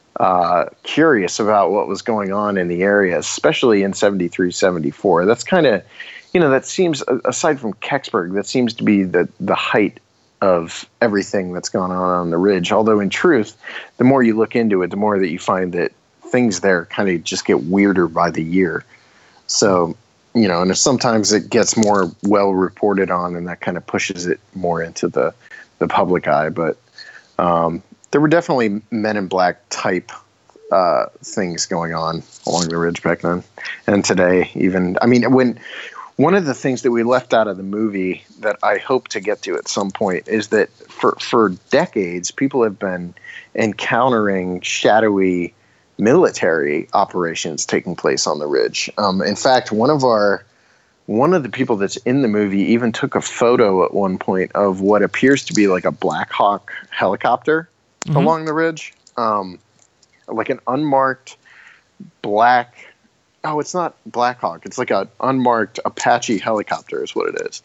curious about what was going on in the area, especially in 73, 74. That's kind of, that seems, aside from Kecksburg, that seems to be the height of everything that's gone on the Ridge. Although in truth, the more you look into it, the more that you find that things there kind of just get weirder by the year. So, and sometimes it gets more well reported on, and that kind of pushes it more into the public eye. But there were definitely Men in Black type things going on along the Ridge back then, and today even. I mean, when one of the things that we left out of the movie that I hope to get to at some point is that for decades, people have been encountering shadowy military operations taking place on the Ridge. In fact, one of the people that's in the movie even took a photo at one point of what appears to be like a Black Hawk helicopter along the Ridge, like an unmarked black. Oh, it's not Black Hawk. It's like an unmarked Apache helicopter is what it is.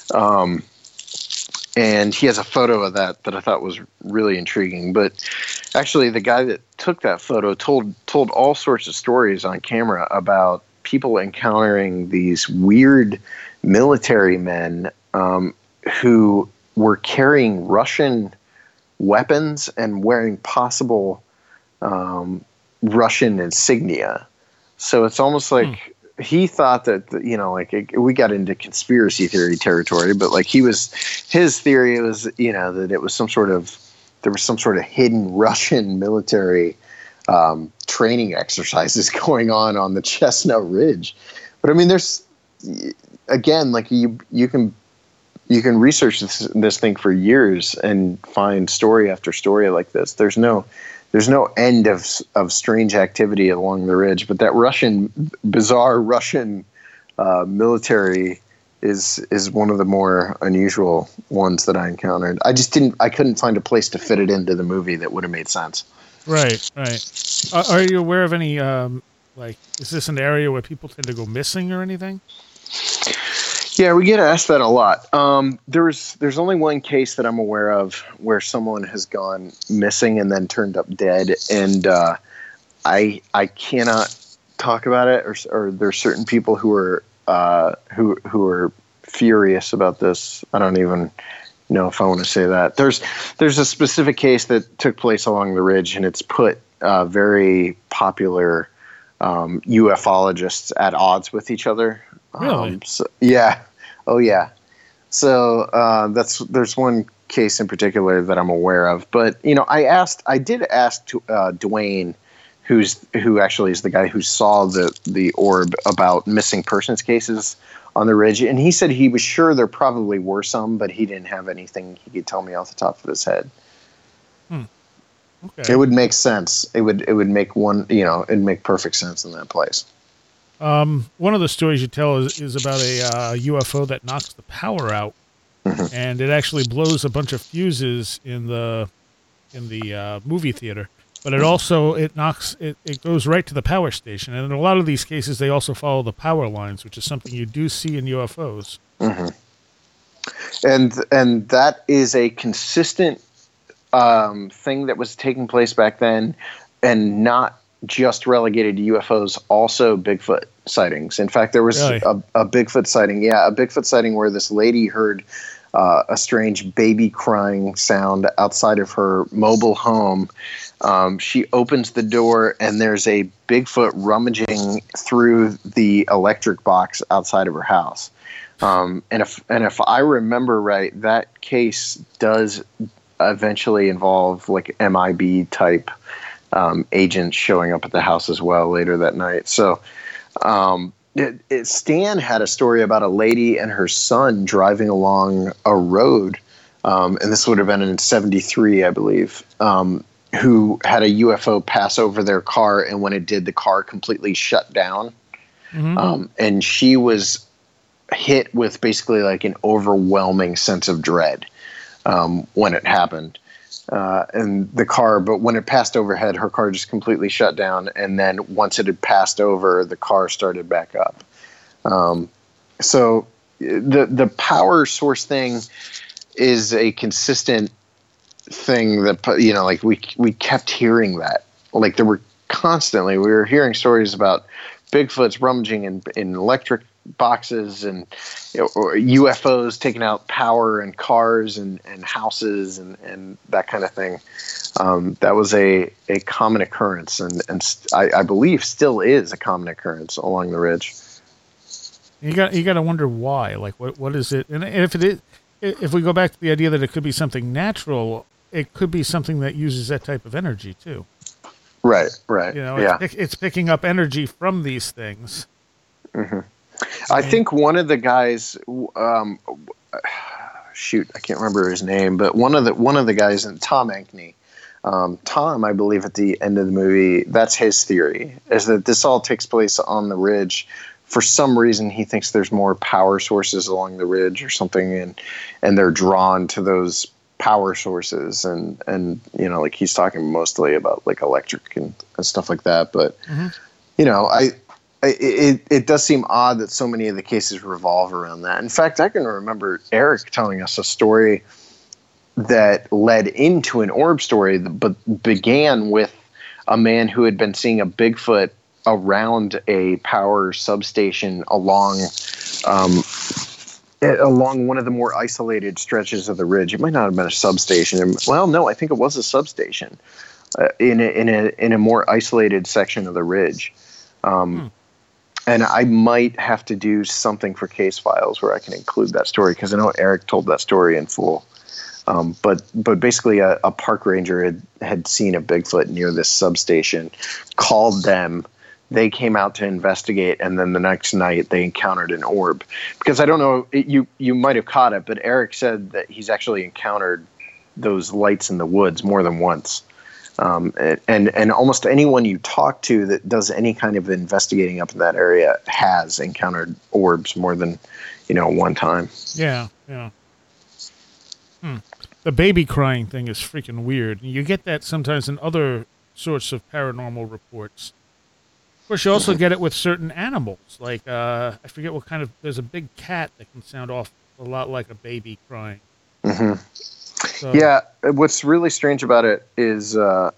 And he has a photo of that I thought was really intriguing. But actually, the guy that took that photo told all sorts of stories on camera about people encountering these weird military men who were carrying Russian weapons and wearing possible Russian insignia. So it's almost like he thought that, we got into conspiracy theory territory, but like his theory was, that it was there was some sort of hidden Russian military training exercises going on the Chestnut Ridge. But I mean, there's, again, like you can research this thing for years and find story after story like this. There's no end of strange activity along the Ridge, but that bizarre Russian military is one of the more unusual ones that I encountered. I couldn't find a place to fit it into the movie that would have made sense. Right. Are you aware of any, is this an area where people tend to go missing or anything? Yeah, we get asked that a lot. There's only one case that I'm aware of where someone has gone missing and then turned up dead, and I cannot talk about it. Or there's certain people who are furious about this. I don't even know if I want to say that. There's a specific case that took place along the Ridge, and it's put very popular ufologists at odds with each other. Really? Yeah. Oh, yeah. So there's one case in particular that I'm aware of. But I did ask Dwayne, who actually is the guy who saw the orb, about missing persons cases on the ridge, and he said he was sure there probably were some, but he didn't have anything he could tell me off the top of his head. Okay. It would make sense. It would make it'd make perfect sense in that place. One of the stories you tell is about a UFO that knocks the power out, and it actually blows a bunch of fuses in the movie theater. But it also it goes right to the power station, and in a lot of these cases, they also follow the power lines, which is something you do see in UFOs. Mm-hmm. And that is a consistent thing that was taking place back then, and not just relegated to UFOs, also Bigfoot sightings. In fact, there was really? a Bigfoot sighting. Yeah, a Bigfoot sighting where this lady heard a strange baby crying sound outside of her mobile home. She opens the door, and there's a Bigfoot rummaging through the electric box outside of her house. And if I remember right, that case does eventually involve like MIB type agents showing up at the house as well later that night. So Stan had a story about a lady and her son driving along a road, and this would have been in 73, I believe, who had a UFO pass over their car, and when it did, the car completely shut down. Mm-hmm. And she was hit with basically like an overwhelming sense of dread when it happened. And the car, but when it passed overhead, her car just completely shut down. And then once it had passed over, the car started back up. So the power source thing is a consistent thing that, like we kept hearing that. Like we were hearing stories about Bigfoot's rummaging in electric boxes, and or UFOs taking out power in cars and houses and that kind of thing. That was a common occurrence, and I believe still is a common occurrence along the ridge. You got to wonder why. Like what is it? And if we go back to the idea that it could be something natural, it could be something that uses that type of energy too. Right. It's picking up energy from these things. Mm-hmm. I think one of the guys, shoot, I can't remember his name, but one of the guys, Tom Ankney, Tom, I believe at the end of the movie, that's his theory, is that this all takes place on the ridge. For some reason, he thinks there's more power sources along the ridge or something, and they're drawn to those power sources, and like he's talking mostly about like electric and stuff like that. But it does seem odd that so many of the cases revolve around that. In fact, I can remember Eric telling us a story that led into an orb story, but began with a man who had been seeing a Bigfoot around a power substation along one of the more isolated stretches of the ridge. It might not have been a substation. Well, no, I think it was a substation in a more isolated section of the ridge. And I might have to do something for Case Files where I can include that story, because I know Eric told that story in full. But basically a park ranger had seen a Bigfoot near this substation, called them. They came out to investigate, and then the next night they encountered an orb. Because I don't know, you might have caught it, but Eric said that he's actually encountered those lights in the woods more than once. And almost anyone you talk to that does any kind of investigating up in that area has encountered orbs more than, one time. Yeah. The baby crying thing is freaking weird. You get that sometimes in other sorts of paranormal reports. Of course, you also get it with certain animals. Like, I forget what kind of, there's a big cat that can sound off a lot like a baby crying. Mm-hmm. So. Yeah, what's really strange about it is that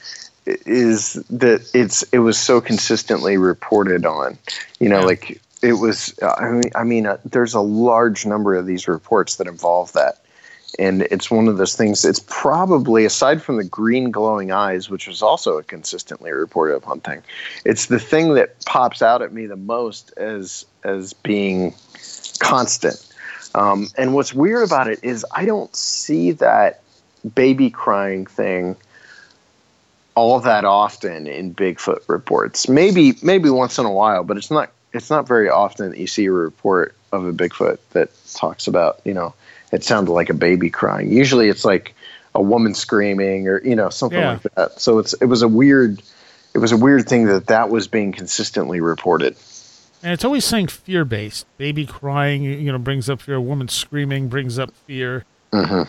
it was so consistently reported on. Like it was. I mean, there's a large number of these reports that involve that, and it's one of those things. It's probably, aside from the green glowing eyes, which was also a consistently reported upon thing, it's the thing that pops out at me the most as being constant. And what's weird about it is I don't see that baby crying thing all that often in Bigfoot reports. Maybe once in a while, but it's not very often that you see a report of a Bigfoot that talks about, it sounded like a baby crying. Usually it's like a woman screaming or, something like that. So it was a weird thing that was being consistently reported. And it's always saying fear-based. Baby crying, brings up fear. A woman screaming brings up fear. Mm-hmm.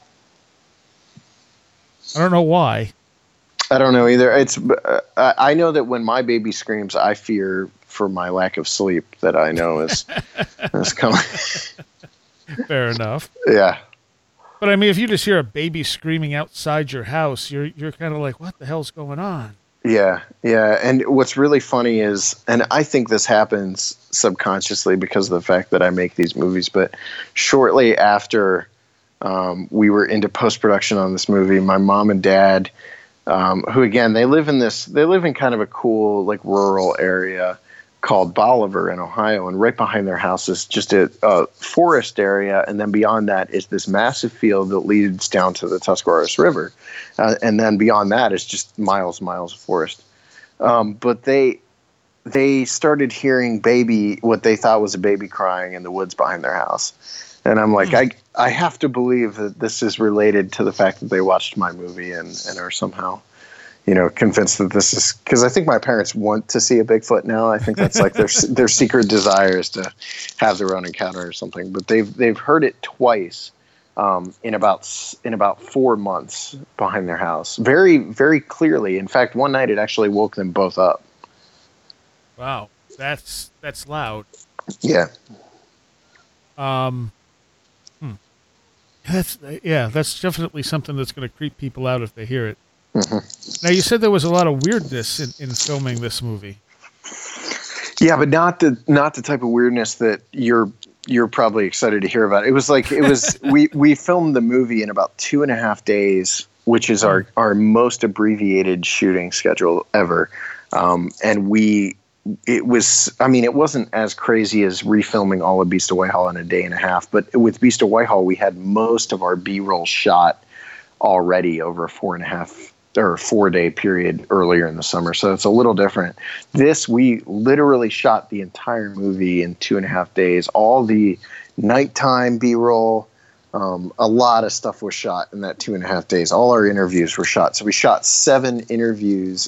I don't know why. I don't know either. I know that when my baby screams, I fear for my lack of sleep that I know is coming. Fair enough. Yeah. But I mean, if you just hear a baby screaming outside your house, you're kind of like, what the hell's going on? Yeah. And what's really funny is, and I think this happens subconsciously because of the fact that I make these movies, but shortly after we were into post-production on this movie, my mom and dad, who again, they live in kind of a cool, like, rural area called Bolivar in Ohio, and right behind their house is just a forest area, and then beyond that is this massive field that leads down to the Tuscarawas River, and then beyond that is just miles of forest. But they started hearing what they thought was a baby crying in the woods behind their house, and I'm like, I have to believe that this is related to the fact that they watched my movie and are somehow, convinced that this is, because I think my parents want to see a Bigfoot now. I think that's like their secret desire is to have their own encounter or something. But they've heard it twice in about 4 months behind their house, very, very clearly. In fact, one night it actually woke them both up. Wow, that's loud. Yeah. That's definitely something that's going to creep people out if they hear it. Mm-hmm. Now, you said there was a lot of weirdness in filming this movie. Yeah, but not the type of weirdness that you're probably excited to hear about. It was we filmed the movie in about 2.5 days, which is our most abbreviated shooting schedule ever. It wasn't as crazy as refilming all of Beast of Whitehall in a day and a half, but with Beast of Whitehall, we had most of our B-roll shot already over a 4-day period earlier in the summer. So it's a little different. This, we literally shot the entire movie in 2.5 days. All the nighttime B-roll, a lot of stuff was shot in that 2.5 days. All our interviews were shot. So we shot 8 interviews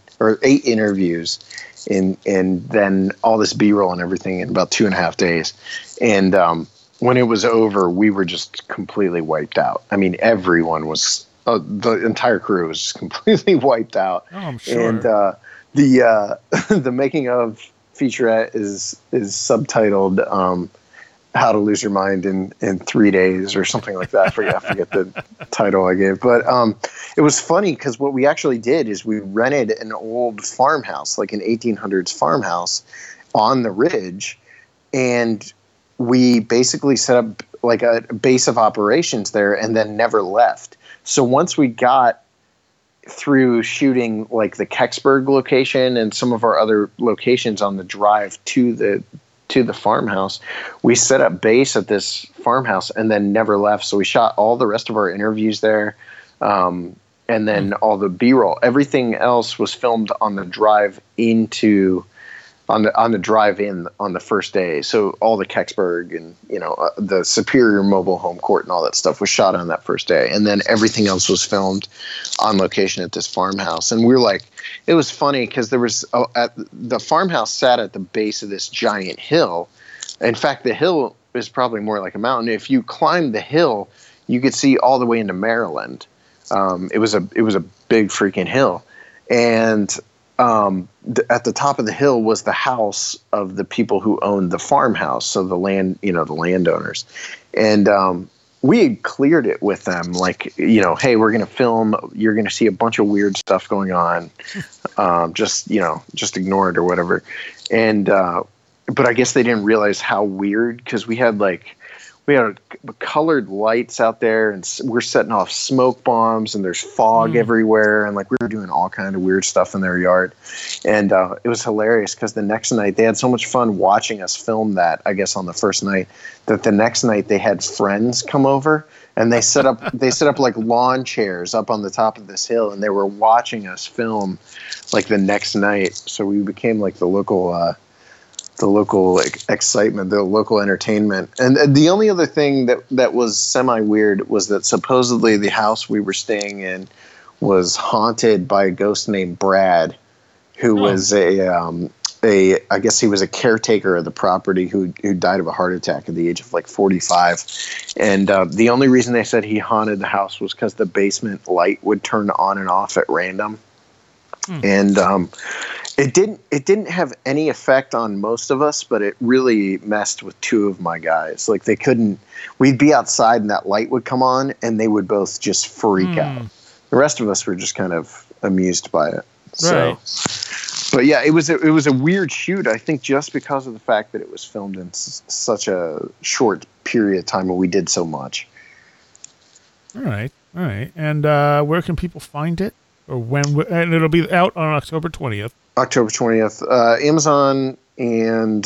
and then all this B-roll and everything in about 2.5 days. And when it was over, we were just completely wiped out. I mean, everyone was, the entire crew was just completely wiped out. Oh, I'm sure. And the making of featurette is subtitled How to Lose Your Mind in 3 days or something like that. I forget the title I gave. But it was funny because what we actually did is we rented an old farmhouse, like an 1800s farmhouse on the ridge, and we basically set up like a base of operations there and then never left. So once we got through shooting like the Kecksburg location and some of our other locations on the drive to the farmhouse, we set up base at this farmhouse and then never left. So we shot all the rest of our interviews there. And then all the B-roll, everything else was filmed on the drive on the drive in on the first day. So all the Kecksburg and, the Superior Mobile Home Court and all that stuff was shot on that first day. And then everything else was filmed on location at this farmhouse. And we were like, it was funny because there was the farmhouse sat at the base of this giant hill. In fact, the hill is probably more like a mountain. If you climbed the hill, you could see all the way into Maryland. It was a big freaking hill. And at the top of the hill was the house of the people who owned the farmhouse. So the land, the landowners. And we had cleared it with them, like, hey, we're going to film. You're going to see a bunch of weird stuff going on. Just ignore it or whatever. And but I guess they didn't realize how weird, because we had we had colored lights out there, and we're setting off smoke bombs, and there's fog everywhere, and like we were doing all kind of weird stuff in their yard, and it was hilarious because the next night they had so much fun watching us film that. I guess on the first night, that the next night they had friends come over, and they set up like lawn chairs up on the top of this hill, and they were watching us film like the next night. So we became like the local excitement, the local entertainment. And the only other thing that was semi-weird was that supposedly the house we were staying in was haunted by a ghost named Brad, who was I guess he was a caretaker of the property who died of a heart attack at the age of like 45. And the only reason they said he haunted the house was because the basement light would turn on and off at random. And it didn't have any effect on most of us, but it really messed with two of my guys. Like we'd be outside and that light would come on and they would both just freak out. The rest of us were just kind of amused by it. Right. So, but yeah, it was a weird shoot. I think just because of the fact that it was filmed in such a short period of time and we did so much. All right. And where can people find it? Or when? And it'll be out on October 20th. October 20th. Amazon and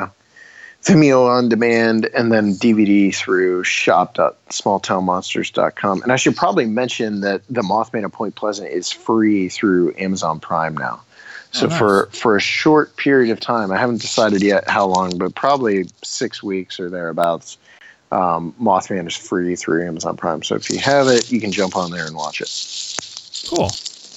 Vimeo on demand, and then DVD through shop.smalltownmonsters.com. And I should probably mention that The Mothman of Point Pleasant is free through Amazon Prime now. So nice. for a short period of time, I haven't decided yet how long, but probably 6 weeks or thereabouts, Mothman is free through Amazon Prime. So if you have it, you can jump on there and watch it. Cool.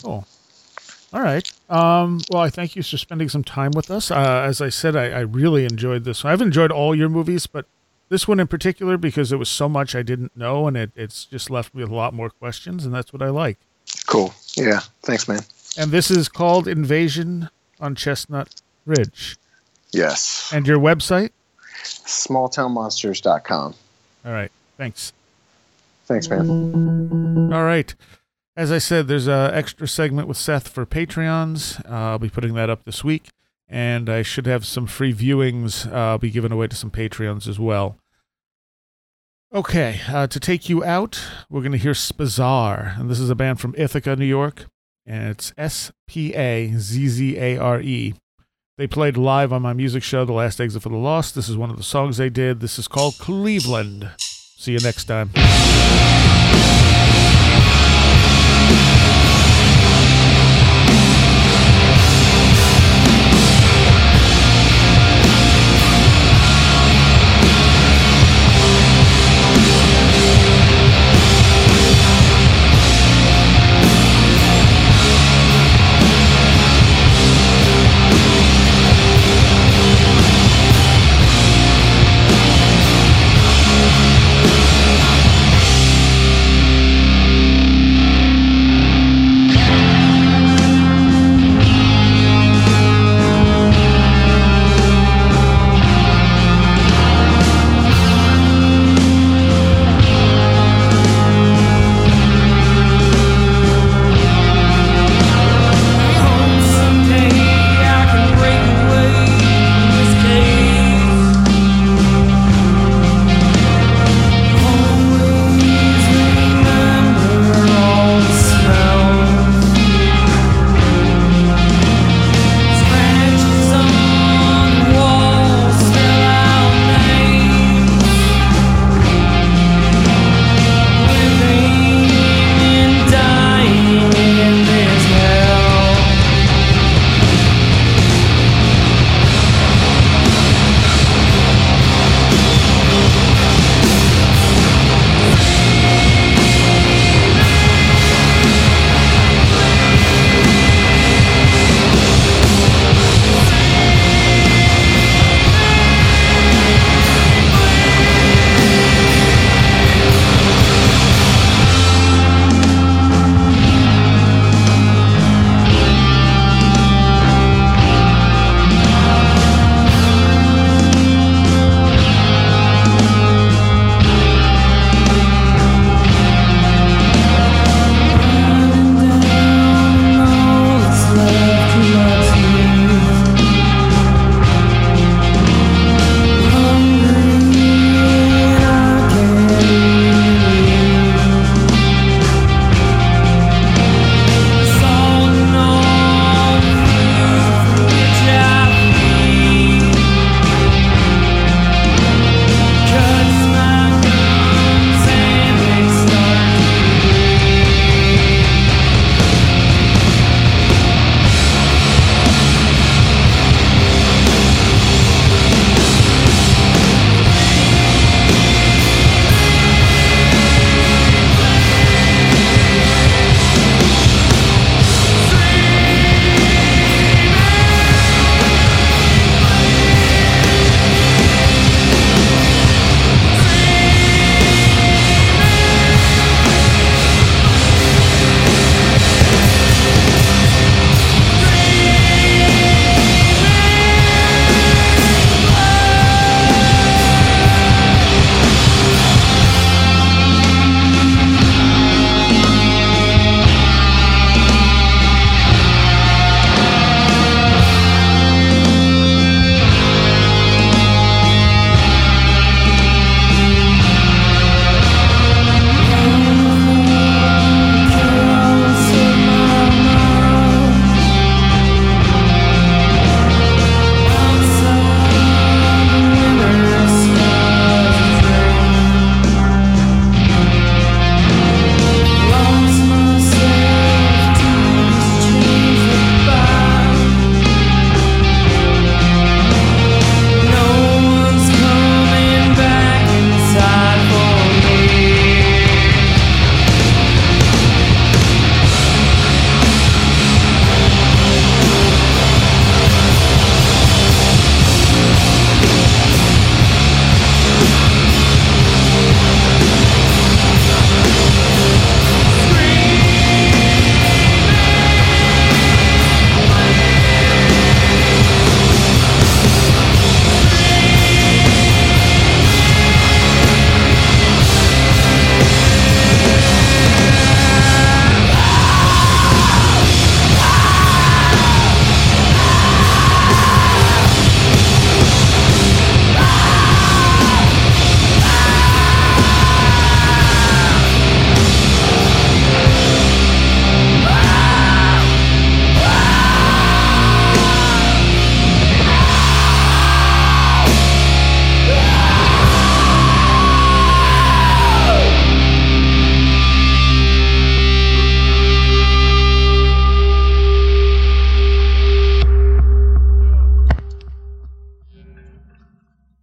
All right. Well, I thank you for spending some time with us. As I said, I really enjoyed this. I've enjoyed all your movies, but this one in particular, because there was so much I didn't know, and it's just left me with a lot more questions, and that's what I like. Cool. Yeah. Thanks, man. And this is called Invasion on Chestnut Ridge. Yes. And your website? smalltownmonsters.com. All right. Thanks. Thanks, man. All right. As I said, there's an extra segment with Seth for Patreons. I'll be putting that up this week. And I should have some free viewings I'll be giving away to some Patreons as well. Okay, to take you out, we're going to hear Spazzare. And this is a band from Ithaca, New York. And it's Spazzare. They played live on my music show, The Last Exit for the Lost. This is one of the songs they did. This is called Cleveland. See you next time.